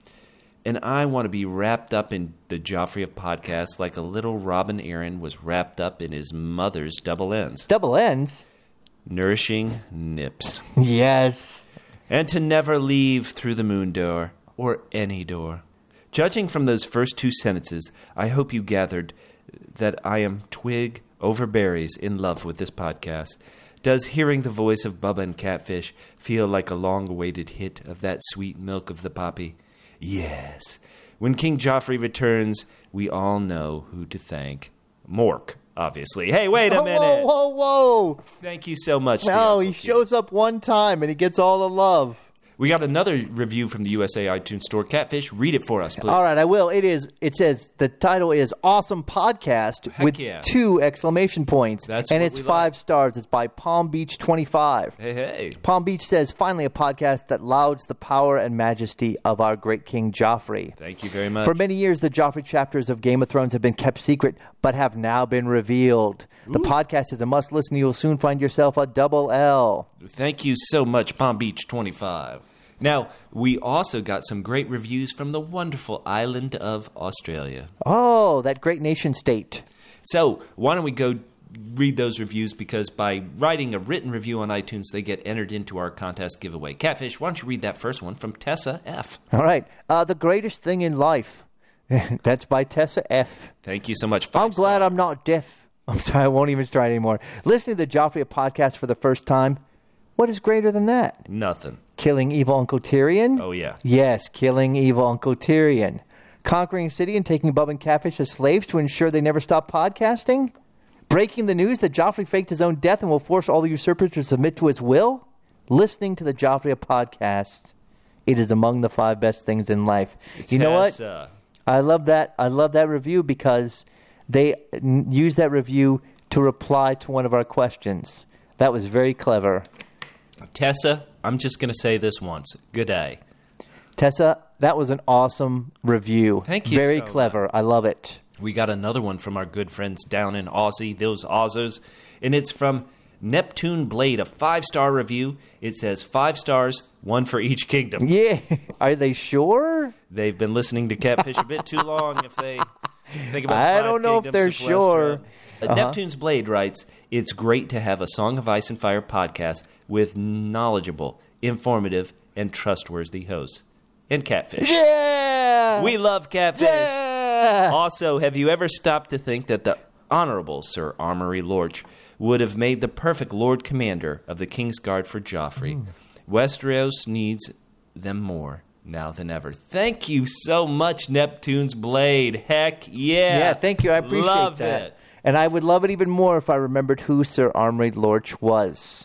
And I want to be wrapped up in the Joffrey of podcasts like a little Robin Aaron was wrapped up in his mother's double ends. Double ends? Nourishing nips. Yes. And to never leave through the moon door or any door. Judging from those first 2 sentences, I hope you gathered that I am twig over berries in love with this podcast. Does hearing the voice of Bubba and Catfish feel like a long-awaited hit of that sweet milk of the poppy? Yes. When King Joffrey returns, we all know who to thank. Mork, obviously. Hey, wait a minute. Whoa. Thank you so much. No, he shows up one time and he gets all the love. We got another review from the USA iTunes Store. Catfish, read it for us, please. All right, I will. It says the title is Awesome Podcast with 2 exclamation points. That's and what it's we 5 love. stars. It's by Palm Beach 25. Hey. Palm Beach says, finally a podcast that lauds the power and majesty of our great King Joffrey. Thank you very much. For many years, the Joffrey chapters of Game of Thrones have been kept secret, but have now been revealed. The podcast is a must-listen. You will soon find yourself a double L. Thank you so much, Palm Beach 25. Now, we also got some great reviews from the wonderful island of Australia. Oh, that great nation state. So, why don't we go read those reviews, because by writing a written review on iTunes, they get entered into our contest giveaway. Catfish, why don't you read that first one from Tessa F. All right. The greatest thing in life. That's by Tessa F. Thank you so much. I'm glad I'm not deaf. I'm sorry, I won't even try it anymore. Listening to the Joffrey podcast for the first time, what is greater than that? Nothing. Killing evil Uncle Tyrion? Oh, yeah. Yes, killing evil Uncle Tyrion. Conquering a city and taking Bub and Catfish as slaves to ensure they never stop podcasting? Breaking the news that Joffrey faked his own death and will force all the usurpers to submit to his will? Listening to the Joffrey podcast. It is among the 5 best things in life. You know what? I love that. I love that review because they used that review to reply to one of our questions. That was very clever. Tessa, I'm just going to say this once. Good day. Tessa, that was an awesome review. Thank you. Very so clever. much. I love it. We got another one from our good friends down in Aussie, those Aussies, and it's from Neptune Blade, a 5-star review. It says 5 stars, 1 for each kingdom. Yeah. Are they sure? They've been listening to Catfish a bit too long if they think about I don't know if they're sure. Neptune's Blade writes, it's great to have a Song of Ice and Fire podcast with knowledgeable, informative, and trustworthy hosts. And Catfish. Yeah! We love Catfish. Yeah! Also, have you ever stopped to think that the Honorable Sir Armory Lorch would have made the perfect Lord Commander of the King's Guard for Joffrey? Westeros needs them more now than ever. Thank you so much, Neptune's Blade. Heck yeah. Yeah, thank you. I appreciate love that. It. And I would love it even more if I remembered who Sir Armory Lorch was.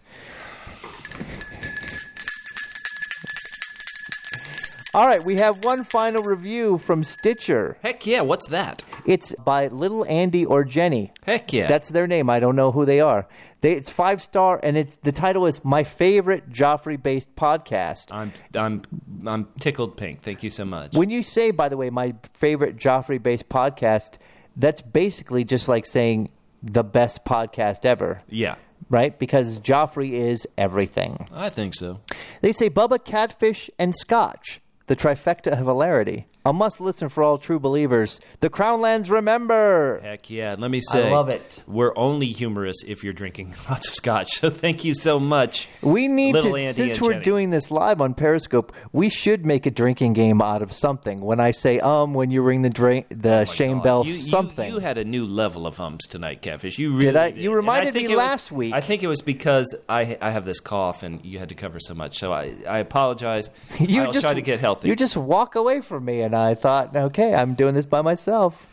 All right, we have one final review from Stitcher. Heck yeah, what's that? It's by Little Andy or Jenny. Heck yeah. That's their name. I don't know who they are. It's 5-star, and the title is My Favorite Joffrey-Based Podcast. I'm tickled pink. Thank you so much. When you say, by the way, my favorite Joffrey-based podcast, that's basically just like saying the best podcast ever. Yeah. Right? Because Joffrey is everything. I think so. They say Bubba, Catfish, and Scotch, the trifecta of hilarity. A must-listen for all true believers. The Crownlands remember. Heck yeah. Let me say, I love it. We're only humorous if you're drinking lots of scotch. So thank you so much. We need Little to, Andy since and we're Jenny. doing this live on Periscope, we should make a drinking game out of something. When I say when you ring the shame God. bell, You something. You had a new level of hums tonight, Catfish. You really Did I? did. You And reminded I think me it was- last week. I think it was because I have this cough and you had to cover so much. So I apologize. I'll try to get healthy. You just walk away from me, and I thought, okay, I'm doing this by myself.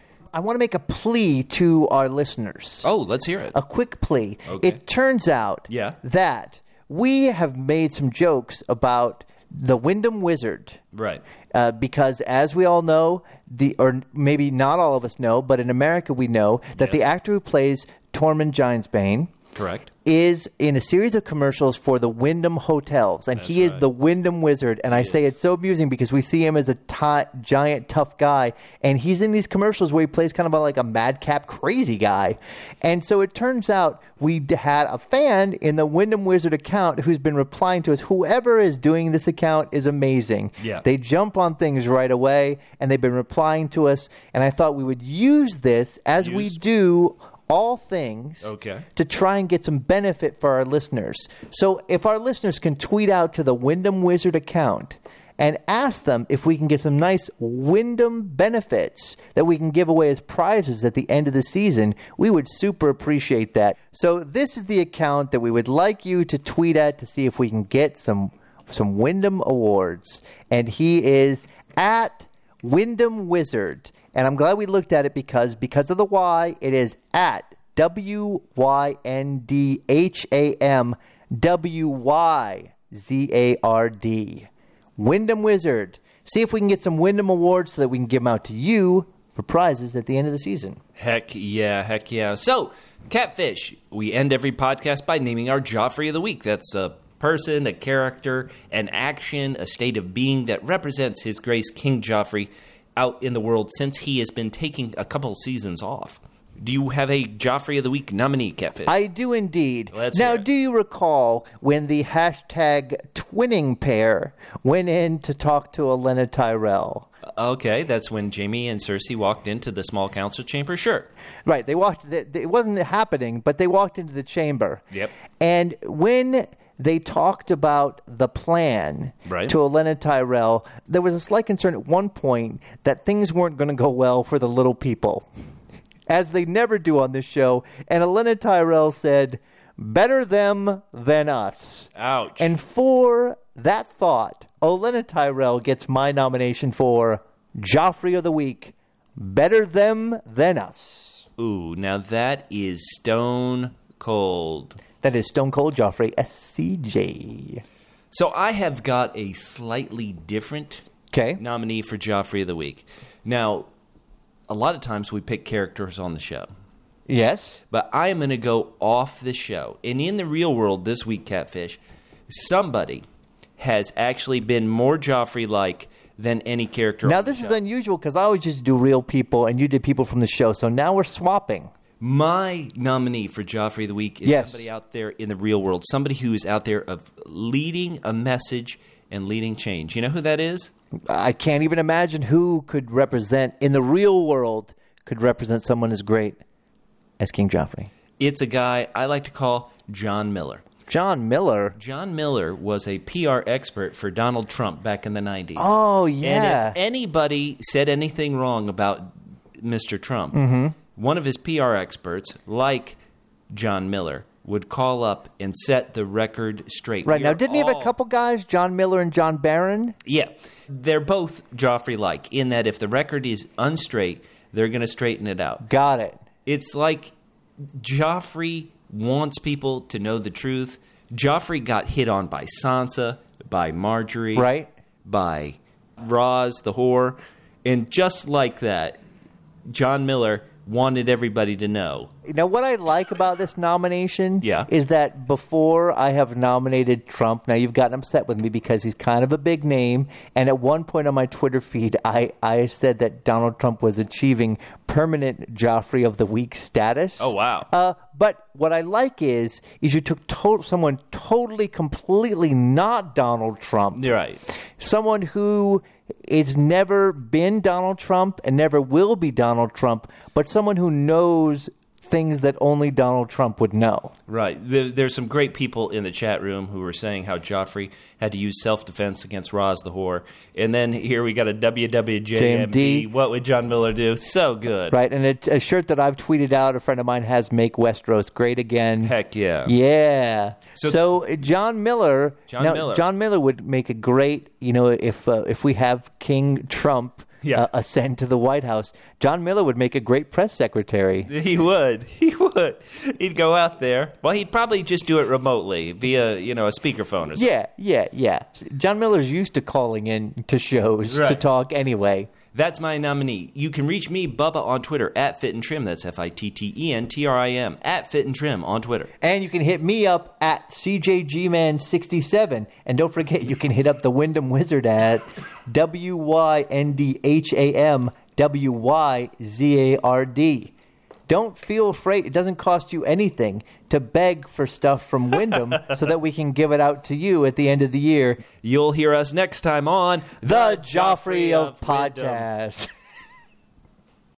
I want to make a plea to our listeners. Oh, let's hear it. A quick plea. Okay. It turns out that we have made some jokes about the Wyndham Wizard. Right. Because as we all know, or maybe not all of us know, but in America we know that the actor who plays Tormund Ginesbane Correct. is in a series of commercials for the Wyndham Hotels, and he is the Wyndham Wizard. And I say it's so amusing because we see him as a giant, tough guy, and he's in these commercials where he plays kind of like a madcap, crazy guy. And so it turns out we had a fan in the Wyndham Wizard account who's been replying to us. Whoever is doing this account is amazing. Yeah. They jump on things right away, and they've been replying to us. And I thought we would use this as we do all things to try and get some benefit for our listeners. So if our listeners can tweet out to the Wyndham Wizard account and ask them if we can get some nice Wyndham benefits that we can give away as prizes at the end of the season, we would super appreciate that. So this is the account that we would like you to tweet at to see if we can get some Wyndham awards. And he is at Wyndham Wizard. And I'm glad we looked at it because of the Y, it is at WYNDHAMWYZARD. Wyndham Wizard. See if we can get some Wyndham awards so that we can give them out to you for prizes at the end of the season. Heck yeah, heck yeah. So, Catfish, we end every podcast by naming our Joffrey of the Week. That's a person, a character, an action, a state of being that represents His Grace King Joffrey out in the world since he has been taking a couple seasons off. Do you have a Joffrey of the Week nominee, Catfish? I do indeed. Let's now, hear it. do you recall when the hashtag twinning pair went in to talk to Olenna Tyrell? Okay, that's when Jaime and Cersei walked into the small council chamber? Sure. Right. They walked. It wasn't happening, but they walked into the chamber. Yep. And when they talked about the plan to Olenna Tyrell, there was a slight concern at one point that things weren't going to go well for the little people, as they never do on this show. And Olenna Tyrell said, "Better them than us." Ouch. And for that thought, Olenna Tyrell gets my nomination for Joffrey of the Week. Better them than us. Ooh, now that is stone cold. That is Stone Cold Joffrey, SCJ. So I have got a slightly different nominee for Joffrey of the Week. Now, a lot of times we pick characters on the show. Yes. But I am going to go off the show. And in the real world this week, Catfish, somebody has actually been more Joffrey-like than any character Now, on the this show. is unusual because I always just do real people and you did people from the show. So now we're swapping. My nominee for Joffrey of the Week is somebody out there in the real world, somebody who is out there of leading a message and leading change. You know who that is? I can't even imagine who could represent, in the real world, could represent someone as great as King Joffrey. It's a guy I like to call John Miller. John Miller? John Miller was a PR expert for Donald Trump back in the 90s. Oh, yeah. And if anybody said anything wrong about Mr. Trump, one of his PR experts, like John Miller, would call up and set the record straight. Right. Now, didn't he have a couple guys, John Miller and John Barron? Yeah. They're both Joffrey-like in that if the record is unstraight, they're going to straighten it out. Got it. It's like Joffrey wants people to know the truth. Joffrey got hit on by Sansa, by Marjorie, by Roz, the whore. And just like that, John Miller wanted everybody to know. Now, what I like about this nomination Yeah. is that before I have nominated Trump, now you've gotten upset with me because he's kind of a big name, and at one point on my Twitter feed, I said that Donald Trump was achieving permanent Joffrey of the Week status. Oh, wow. But what I like is you took someone totally, completely not Donald Trump. You're right. Someone who it's never been Donald Trump and never will be Donald Trump, but someone who knows things that only Donald Trump would know. Right. There's some great people in the chat room who were saying how Joffrey had to use self-defense against Roz the Whore. And then here we got a WWJMD. What would John Miller do? So good. Right, and a shirt that I've tweeted out, a friend of mine has, Make Westeros Great Again. Heck yeah. Yeah. So John Miller would make a great, if we have King Trump ascend to the White House, John Miller would make a great press secretary. He would. He'd go out there. Well, he'd probably just do it remotely via, a speakerphone or something. Yeah. John Miller's used to calling in to shows to talk anyway. That's my nominee. You can reach me, Bubba, on Twitter, @FitandTrim. That's FITTENTRIM, @FitandTrim on Twitter. And you can hit me up at CJGman67. And don't forget, you can hit up the Wyndham Wizard at WYNDHAMWYZARD. Don't feel afraid. It doesn't cost you anything to beg for stuff from Wyndham so that we can give it out to you at the end of the year. You'll hear us next time on The Joffrey of Podcasts.